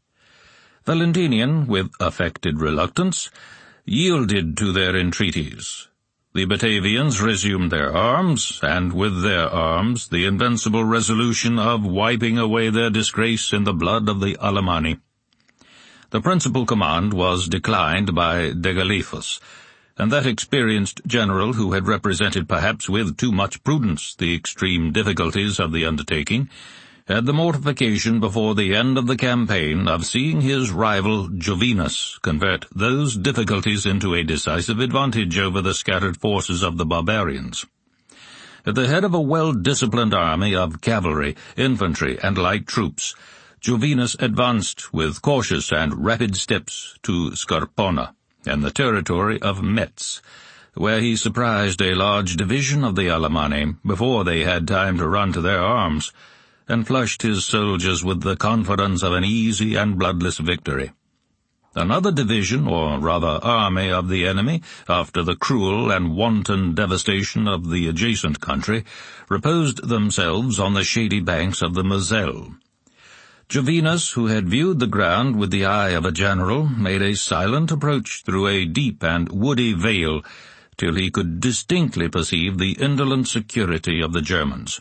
Valentinian, with affected reluctance, yielded to their entreaties. The Batavians resumed their arms, and with their arms the invincible resolution of wiping away their disgrace in the blood of the Alemanni. The principal command was declined by Degalaiphus, and that experienced general, who had represented perhaps with too much prudence the extreme difficulties of the undertaking, had the mortification before the end of the campaign of seeing his rival Jovinus convert those difficulties into a decisive advantage over the scattered forces of the barbarians. At the head of a well-disciplined army of cavalry, infantry, and light troops, Jovinus advanced with cautious and rapid steps to Scarpona, and the territory of Metz, where he surprised a large division of the Alemanni before they had time to run to their arms, and flushed his soldiers with the confidence of an easy and bloodless victory. Another division, or rather army, of the enemy, after the cruel and wanton devastation of the adjacent country, reposed themselves on the shady banks of the Moselle. Jovinus, who had viewed the ground with the eye of a general, made a silent approach through a deep and woody vale, till he could distinctly perceive the indolent security of the Germans.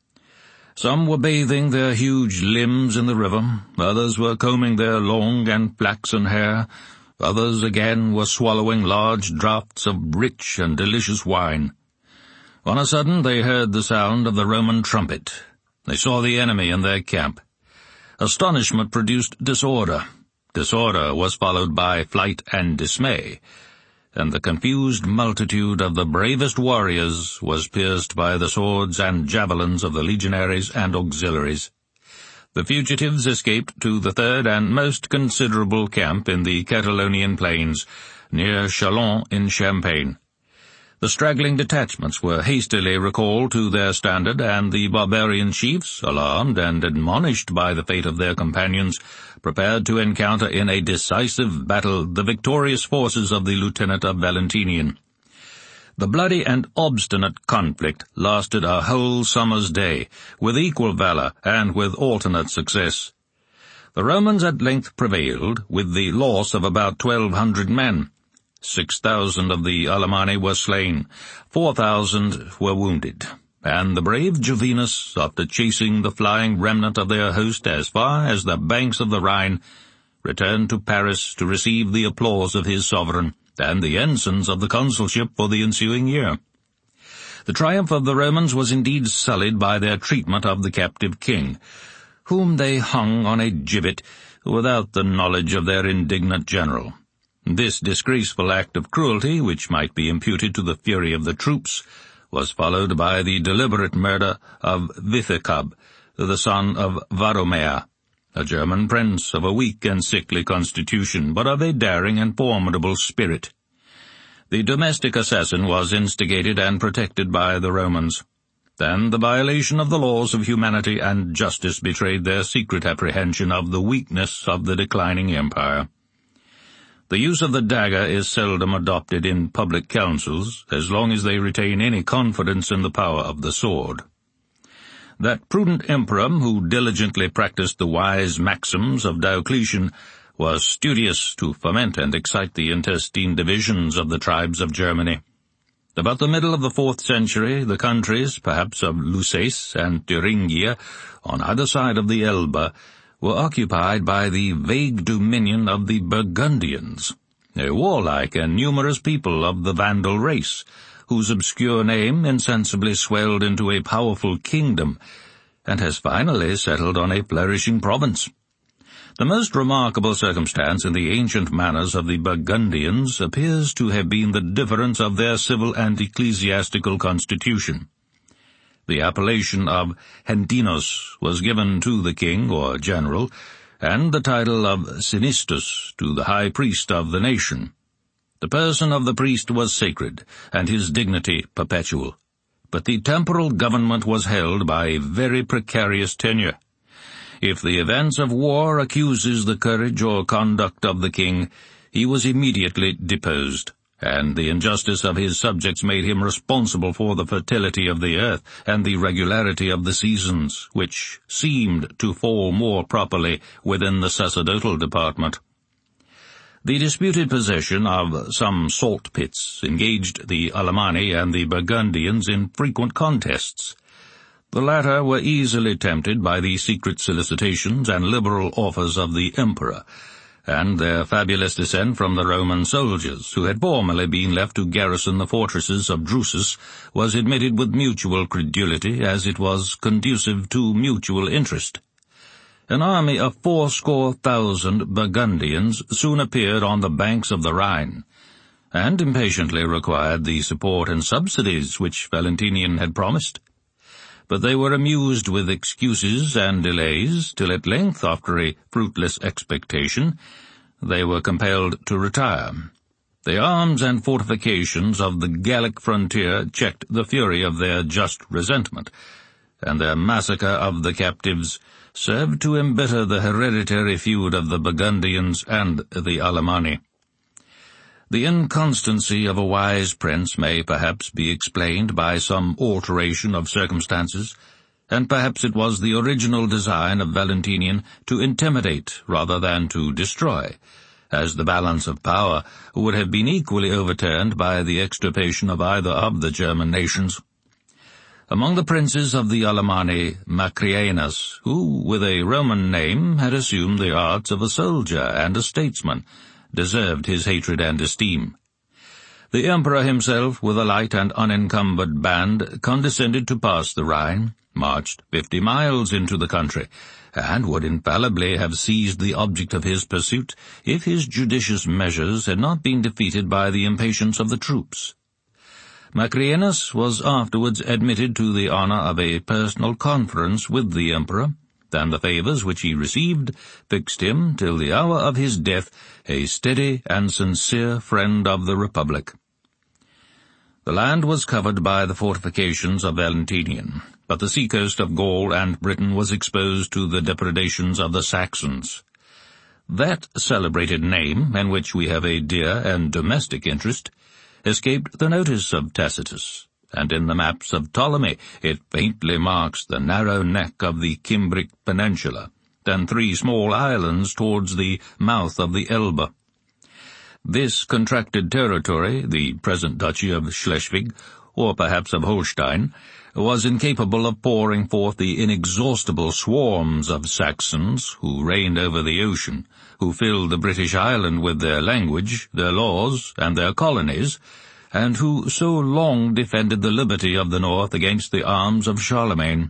Some were bathing their huge limbs in the river, others were combing their long and flaxen hair, others again were swallowing large draughts of rich and delicious wine. On a sudden they heard the sound of the Roman trumpet. They saw the enemy in their camp. Astonishment produced disorder. Disorder was followed by flight and dismay, and the confused multitude of the bravest warriors was pierced by the swords and javelins of the legionaries and auxiliaries. The fugitives escaped to the third and most considerable camp in the Catalonian plains, near Chalons in Champagne. The straggling detachments were hastily recalled to their standard, and the barbarian chiefs, alarmed and admonished by the fate of their companions, prepared to encounter in a decisive battle the victorious forces of the lieutenant of Valentinian. The bloody and obstinate conflict lasted a whole summer's day, with equal valor and with alternate success. The Romans at length prevailed, with the loss of about 1,200 men. 6,000 of the Alemanni were slain, 4,000 were wounded, and the brave Jovinus, after chasing the flying remnant of their host as far as the banks of the Rhine, returned to Paris to receive the applause of his sovereign and the ensigns of the consulship for the ensuing year. The triumph of the Romans was indeed sullied by their treatment of the captive king, whom they hung on a gibbet without the knowledge of their indignant general. This disgraceful act of cruelty, which might be imputed to the fury of the troops, was followed by the deliberate murder of Withecub, the son of Varomea, a German prince of a weak and sickly constitution, but of a daring and formidable spirit. The domestic assassin was instigated and protected by the Romans. Then the violation of the laws of humanity and justice betrayed their secret apprehension of the weakness of the declining empire. The use of the dagger is seldom adopted in public councils, as long as they retain any confidence in the power of the sword. That prudent emperor, who diligently practiced the wise maxims of Diocletian, was studious to foment and excite the intestine divisions of the tribes of Germany. About the middle of the 4th century, the countries, perhaps of Lusace and Thuringia, on either side of the Elbe, were occupied by the vague dominion of the Burgundians, a warlike and numerous people of the Vandal race, whose obscure name insensibly swelled into a powerful kingdom, and has finally settled on a flourishing province. The most remarkable circumstance in the ancient manners of the Burgundians appears to have been the difference of their civil and ecclesiastical constitution. The appellation of Hendinos was given to the king or general, and the title of Sinistus to the high priest of the nation. The person of the priest was sacred, and his dignity perpetual, but the temporal government was held by a very precarious tenure. If the events of war accuses the courage or conduct of the king, he was immediately deposed, and the injustice of his subjects made him responsible for the fertility of the earth and the regularity of the seasons, which seemed to fall more properly within the sacerdotal department. The disputed possession of some salt pits engaged the Alemanni and the Burgundians in frequent contests. The latter were easily tempted by the secret solicitations and liberal offers of the emperor, and their fabulous descent from the Roman soldiers, who had formerly been left to garrison the fortresses of Drusus, was admitted with mutual credulity, as it was conducive to mutual interest. An army of 80,000 Burgundians soon appeared on the banks of the Rhine, and impatiently required the support and subsidies which Valentinian had promised. But they were amused with excuses and delays, till at length, after a fruitless expectation, they were compelled to retire. The arms and fortifications of the Gallic frontier checked the fury of their just resentment, and their massacre of the captives served to embitter the hereditary feud of the Burgundians and the Alemanni. The inconstancy of a wise prince may perhaps be explained by some alteration of circumstances, and perhaps it was the original design of Valentinian to intimidate rather than to destroy, as the balance of power would have been equally overturned by the extirpation of either of the German nations. Among the princes of the Alemanni, Macrianus, who, with a Roman name, had assumed the arts of a soldier and a statesman, deserved his hatred and esteem. The emperor himself, with a light and unencumbered band, condescended to pass the Rhine, marched 50 miles into the country, and would infallibly have seized the object of his pursuit if his judicious measures had not been defeated by the impatience of the troops. Macrianus was afterwards admitted to the honor of a personal conference with the emperor, and the favors which he received fixed him, till the hour of his death, a steady and sincere friend of the Republic. The land was covered by the fortifications of Valentinian, but the seacoast of Gaul and Britain was exposed to the depredations of the Saxons. That celebrated name, in which we have a dear and domestic interest, escaped the notice of Tacitus, and in the maps of Ptolemy it faintly marks the narrow neck of the Cimbric peninsula, and 3 small islands towards the mouth of the Elbe. This contracted territory, the present duchy of Schleswig, or perhaps of Holstein, was incapable of pouring forth the inexhaustible swarms of Saxons who reigned over the ocean, who filled the British island with their language, their laws, and their colonies, and who so long defended the liberty of the north against the arms of Charlemagne.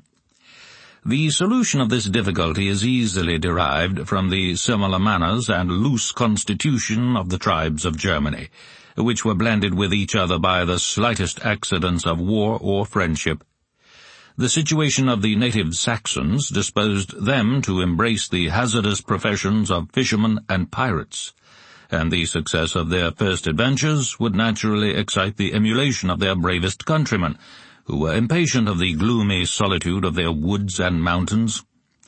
The solution of this difficulty is easily derived from the similar manners and loose constitution of the tribes of Germany, which were blended with each other by the slightest accidents of war or friendship. The situation of the native Saxons disposed them to embrace the hazardous professions of fishermen and pirates, and the success of their first adventures would naturally excite the emulation of their bravest countrymen, who were impatient of the gloomy solitude of their woods and mountains.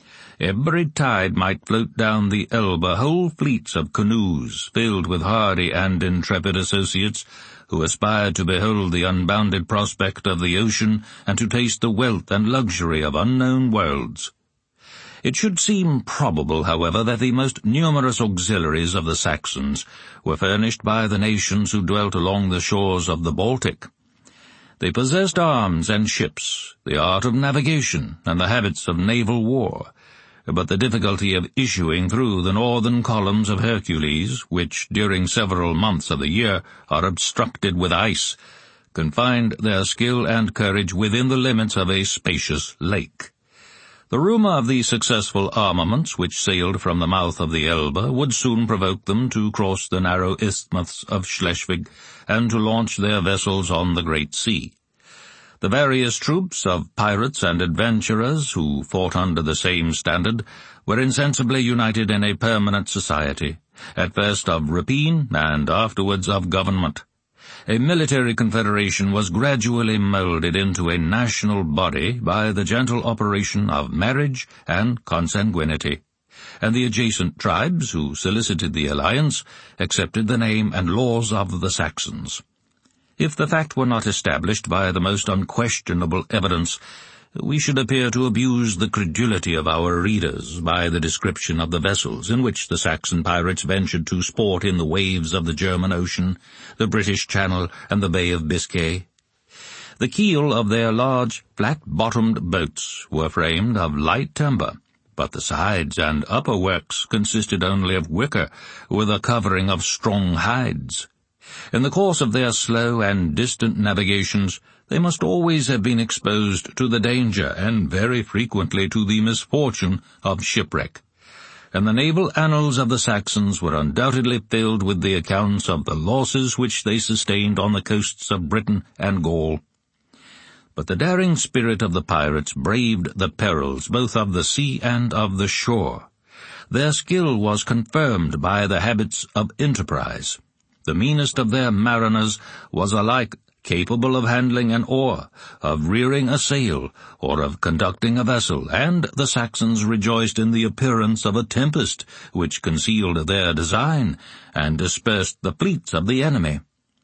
Every tide might float down the Elbe whole fleets of canoes filled with hardy and intrepid associates who aspired to behold the unbounded prospect of the ocean and to taste the wealth and luxury of unknown worlds. It should seem probable, however, that the most numerous auxiliaries of the Saxons were furnished by the nations who dwelt along the shores of the Baltic. They possessed arms and ships, the art of navigation, and the habits of naval war, but the difficulty of issuing through the northern columns of Hercules, which during several months of the year are obstructed with ice, confined their skill and courage within the limits of a spacious lake. The rumour of the successful armaments which sailed from the mouth of the Elbe would soon provoke them to cross the narrow isthmus of Schleswig and to launch their vessels on the great sea. The various troops of pirates and adventurers who fought under the same standard were insensibly united in a permanent society, at first of rapine and afterwards of government. A military confederation was gradually moulded into a national body by the gentle operation of marriage and consanguinity, and the adjacent tribes who solicited the alliance accepted the name and laws of the Saxons. If the fact were not established by the most unquestionable evidence, we should appear to abuse the credulity of our readers by the description of the vessels in which the Saxon pirates ventured to sport in the waves of the German Ocean, the British Channel, and the Bay of Biscay. The keel of their large, flat-bottomed boats were framed of light timber, but the sides and upper works consisted only of wicker, with a covering of strong hides. In the course of their slow and distant navigations, they must always have been exposed to the danger and very frequently to the misfortune of shipwreck, and the naval annals of the Saxons were undoubtedly filled with the accounts of the losses which they sustained on the coasts of Britain and Gaul. But the daring spirit of the pirates braved the perils both of the sea and of the shore. Their skill was confirmed by the habits of enterprise. The meanest of their mariners was alike capable of handling an oar, of rearing a sail, or of conducting a vessel, and the Saxons rejoiced in the appearance of a tempest which concealed their design and dispersed the fleets of the enemy.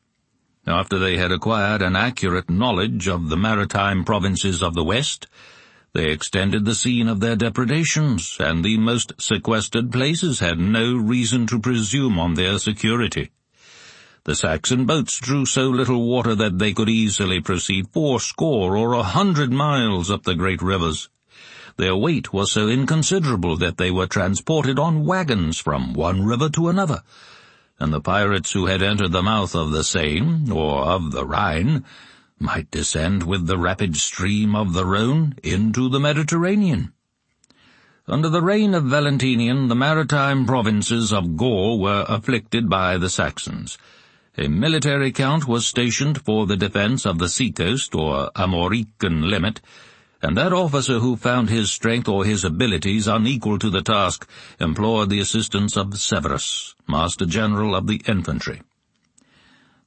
After they had acquired an accurate knowledge of the maritime provinces of the West, they extended the scene of their depredations, and the most sequestered places had no reason to presume on their security. The Saxon boats drew so little water that they could easily proceed 80 or 100 miles up the great rivers. Their weight was so inconsiderable that they were transported on wagons from one river to another, and the pirates who had entered the mouth of the Seine, or of the Rhine, might descend with the rapid stream of the Rhone into the Mediterranean. Under the reign of Valentinian, the maritime provinces of Gaul were afflicted by the Saxons. A military count was stationed for the defense of the seacoast, or Armorican limit, and that officer who found his strength or his abilities unequal to the task implored the assistance of Severus, Master General of the Infantry.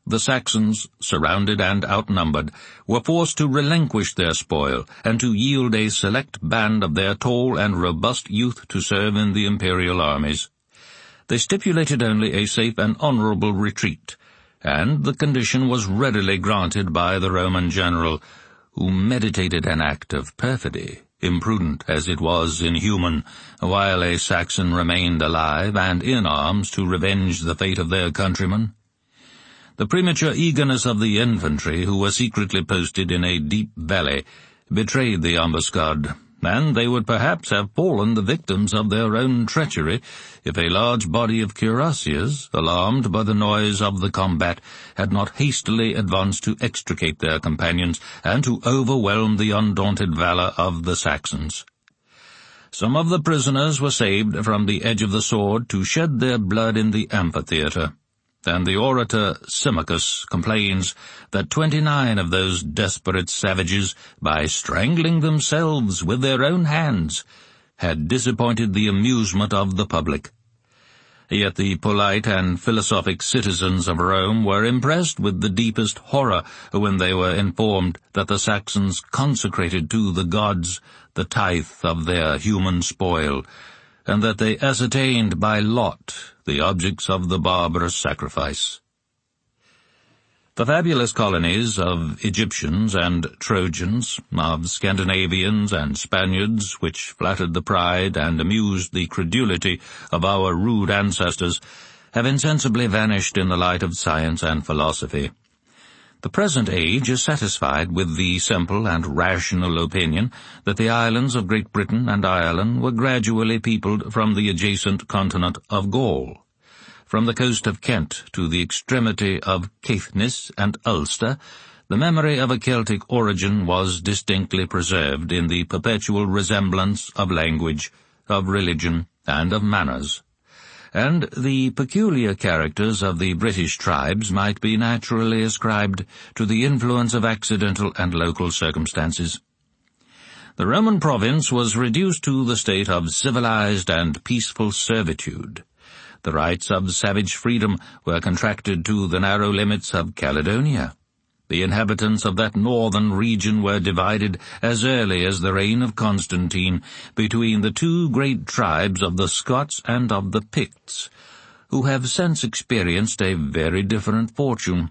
the Saxons, surrounded and outnumbered, were forced to relinquish their spoil and to yield a select band of their tall and robust youth to serve in the imperial armies. They stipulated only a safe and honorable retreat, and the condition was readily granted by the Roman general, who meditated an act of perfidy, imprudent as it was inhuman, while a Saxon remained alive and in arms to revenge the fate of their countrymen. The premature eagerness of the infantry, who were secretly posted in a deep valley, betrayed the ambuscade, and they would perhaps have fallen the victims of their own treachery if a large body of cuirassiers, alarmed by the noise of the combat, had not hastily advanced to extricate their companions and to overwhelm the undaunted valor of the Saxons. Some of the prisoners were saved from the edge of the sword to shed their blood in the amphitheatre, and the orator Symmachus complains that 29 of those desperate savages, by strangling themselves with their own hands, had disappointed the amusement of the public. Yet the polite and philosophic citizens of Rome were impressed with the deepest horror when they were informed that the Saxons consecrated to the gods the tithe of their human spoil, and that they ascertained by lot the objects of the barbarous sacrifice. The fabulous colonies of Egyptians and Trojans, of Scandinavians and Spaniards, which flattered the pride and amused the credulity of our rude ancestors, have insensibly vanished in the light of science and philosophy. The present age is satisfied with the simple and rational opinion that the islands of Great Britain and Ireland were gradually peopled from the adjacent continent of Gaul. From the coast of Kent to the extremity of Caithness and Ulster, the memory of a Celtic origin was distinctly preserved in the perpetual resemblance of language, of religion, and of manners, and the peculiar characters of the British tribes might be naturally ascribed to the influence of accidental and local circumstances. The Roman province was reduced to the state of civilized and peaceful servitude. The rights of savage freedom were contracted to the narrow limits of Caledonia. The inhabitants of that northern region were divided as early as the reign of Constantine between the two great tribes of the Scots and of the Picts, who have since experienced a very different fortune.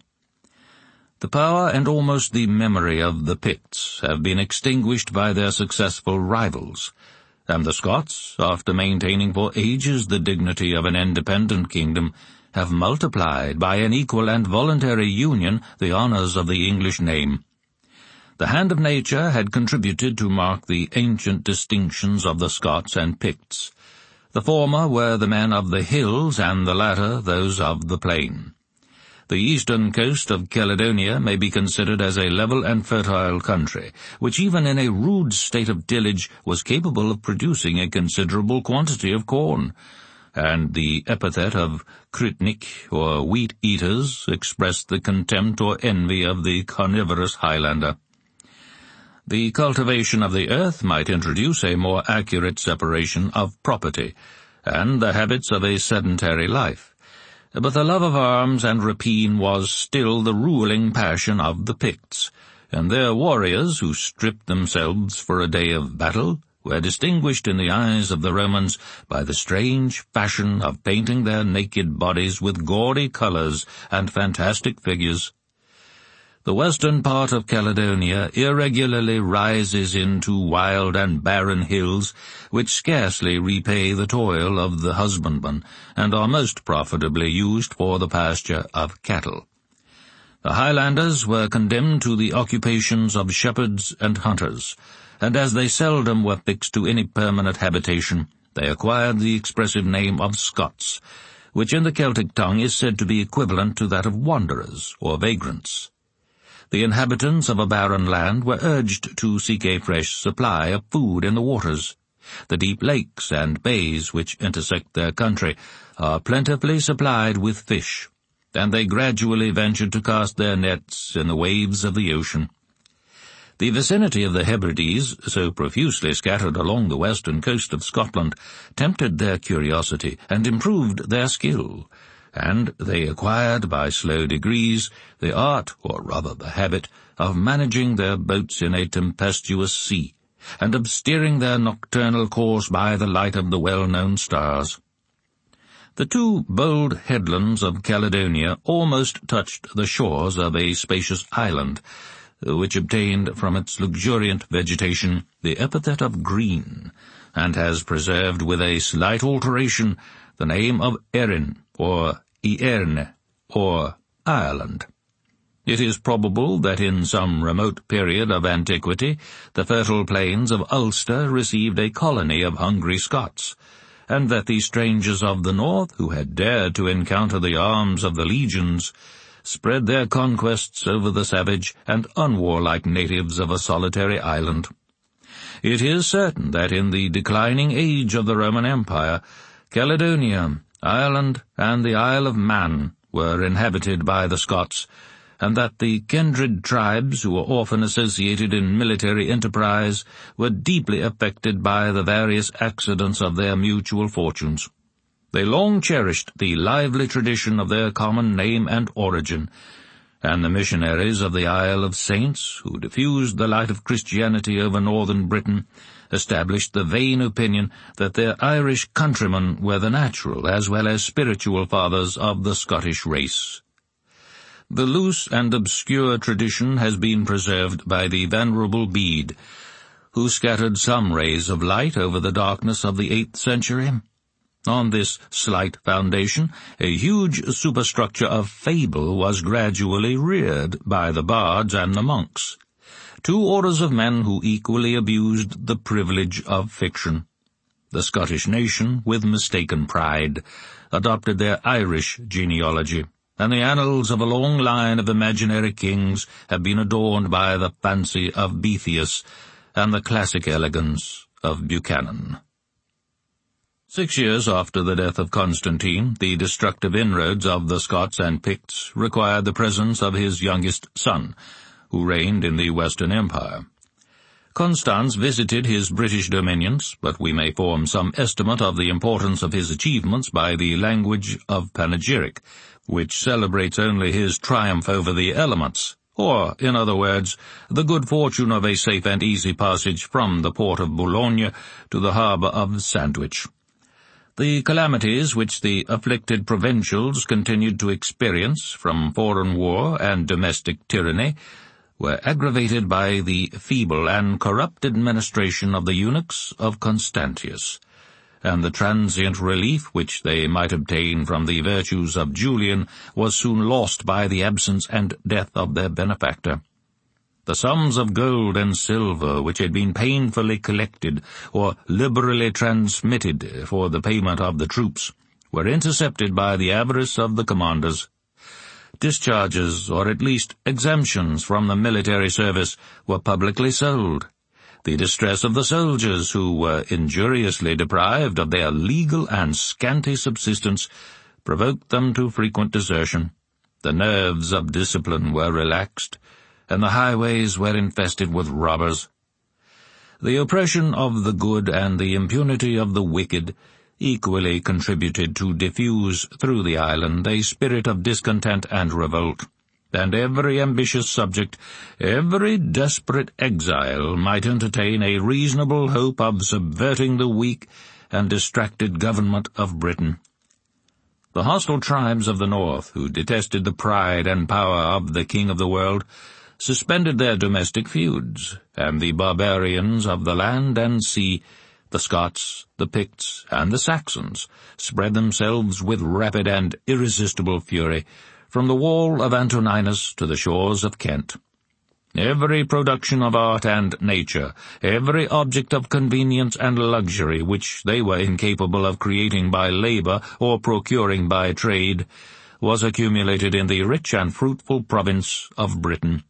The power and almost the memory of the Picts have been extinguished by their successful rivals, and the Scots, after maintaining for ages the dignity of an independent kingdom, have multiplied by an equal and voluntary union the honours of the English name. The hand of nature had contributed to mark the ancient distinctions of the Scots and Picts. The former were the men of the hills, and the latter those of the plain. The eastern coast of Caledonia may be considered as a level and fertile country, which even in a rude state of tillage was capable of producing a considerable quantity of corn, and the epithet of Crytnik, or wheat-eaters, expressed the contempt or envy of the carnivorous Highlander. The cultivation of the earth might introduce a more accurate separation of property, and the habits of a sedentary life, but the love of arms and rapine was still the ruling passion of the Picts, and their warriors, who stripped themselves for a day of battle, were distinguished in the eyes of the Romans by the strange fashion of painting their naked bodies with gaudy colours and fantastic figures. The western part of Caledonia irregularly rises into wild and barren hills, which scarcely repay the toil of the husbandman, and are most profitably used for the pasture of cattle. The Highlanders were condemned to the occupations of shepherds and hunters, and as they seldom were fixed to any permanent habitation, they acquired the expressive name of Scots, which in the Celtic tongue is said to be equivalent to that of wanderers or vagrants. The inhabitants of a barren land were urged to seek a fresh supply of food in the waters. The deep lakes and bays which intersect their country are plentifully supplied with fish, and they gradually ventured to cast their nets in the waves of the ocean. The vicinity of the Hebrides, so profusely scattered along the western coast of Scotland, tempted their curiosity and improved their skill, and they acquired by slow degrees the art, or rather the habit, of managing their boats in a tempestuous sea, and of steering their nocturnal course by the light of the well-known stars. The two bold headlands of Caledonia almost touched the shores of a spacious island, which obtained from its luxuriant vegetation the epithet of green, and has preserved with a slight alteration the name of Erin, or Ierne, or Ireland. It is probable that in some remote period of antiquity the fertile plains of Ulster received a colony of hungry Scots, and that the strangers of the north, who had dared to encounter the arms of the legions, spread their conquests over the savage and unwarlike natives of a solitary island. It is certain that in the declining age of the Roman Empire, Caledonia, Ireland, and the Isle of Man were inhabited by the Scots, and that the kindred tribes who were often associated in military enterprise were deeply affected by the various accidents of their mutual fortunes. They long cherished the lively tradition of their common name and origin, and the missionaries of the Isle of Saints, who diffused the light of Christianity over northern Britain, established the vain opinion that their Irish countrymen were the natural as well as spiritual fathers of the Scottish race. The loose and obscure tradition has been preserved by the Venerable Bede, who scattered some rays of light over the darkness of the 8th century. On this slight foundation, a huge superstructure of fable was gradually reared by the bards and the monks, two orders of men who equally abused the privilege of fiction. The Scottish nation, with mistaken pride, adopted their Irish genealogy, and the annals of a long line of imaginary kings have been adorned by the fancy of Boethius and the classic elegance of Buchanan. 6 years after the death of Constantine, the destructive inroads of the Scots and Picts required the presence of his youngest son, who reigned in the Western Empire. Constans visited his British dominions, but we may form some estimate of the importance of his achievements by the language of panegyric, which celebrates only his triumph over the elements, or, in other words, the good fortune of a safe and easy passage from the port of Boulogne to the harbour of Sandwich. The calamities which the afflicted provincials continued to experience from foreign war and domestic tyranny were aggravated by the feeble and corrupt administration of the eunuchs of Constantius, and the transient relief which they might obtain from the virtues of Julian was soon lost by the absence and death of their benefactor. The sums of gold and silver which had been painfully collected or liberally transmitted for the payment of the troops were intercepted by the avarice of the commanders. Discharges, or at least exemptions from the military service, were publicly sold. The distress of the soldiers, who were injuriously deprived of their legal and scanty subsistence, provoked them to frequent desertion. The nerves of discipline were relaxed, and the highways were infested with robbers. The oppression of the good and the impunity of the wicked equally contributed to diffuse through the island a spirit of discontent and revolt, and every ambitious subject, every desperate exile might entertain a reasonable hope of subverting the weak and distracted government of Britain. The hostile tribes of the north, who detested the pride and power of the king of the world, suspended their domestic feuds, and the barbarians of the land and sea, the Scots, the Picts, and the Saxons, spread themselves with rapid and irresistible fury from the wall of Antoninus to the shores of Kent. Every production of art and nature, every object of convenience and luxury which they were incapable of creating by labor or procuring by trade, was accumulated in the rich and fruitful province of Britain.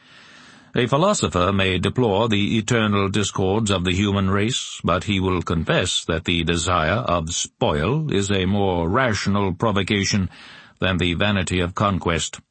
A philosopher may deplore the eternal discords of the human race, but he will confess that the desire of spoil is a more rational provocation than the vanity of conquest.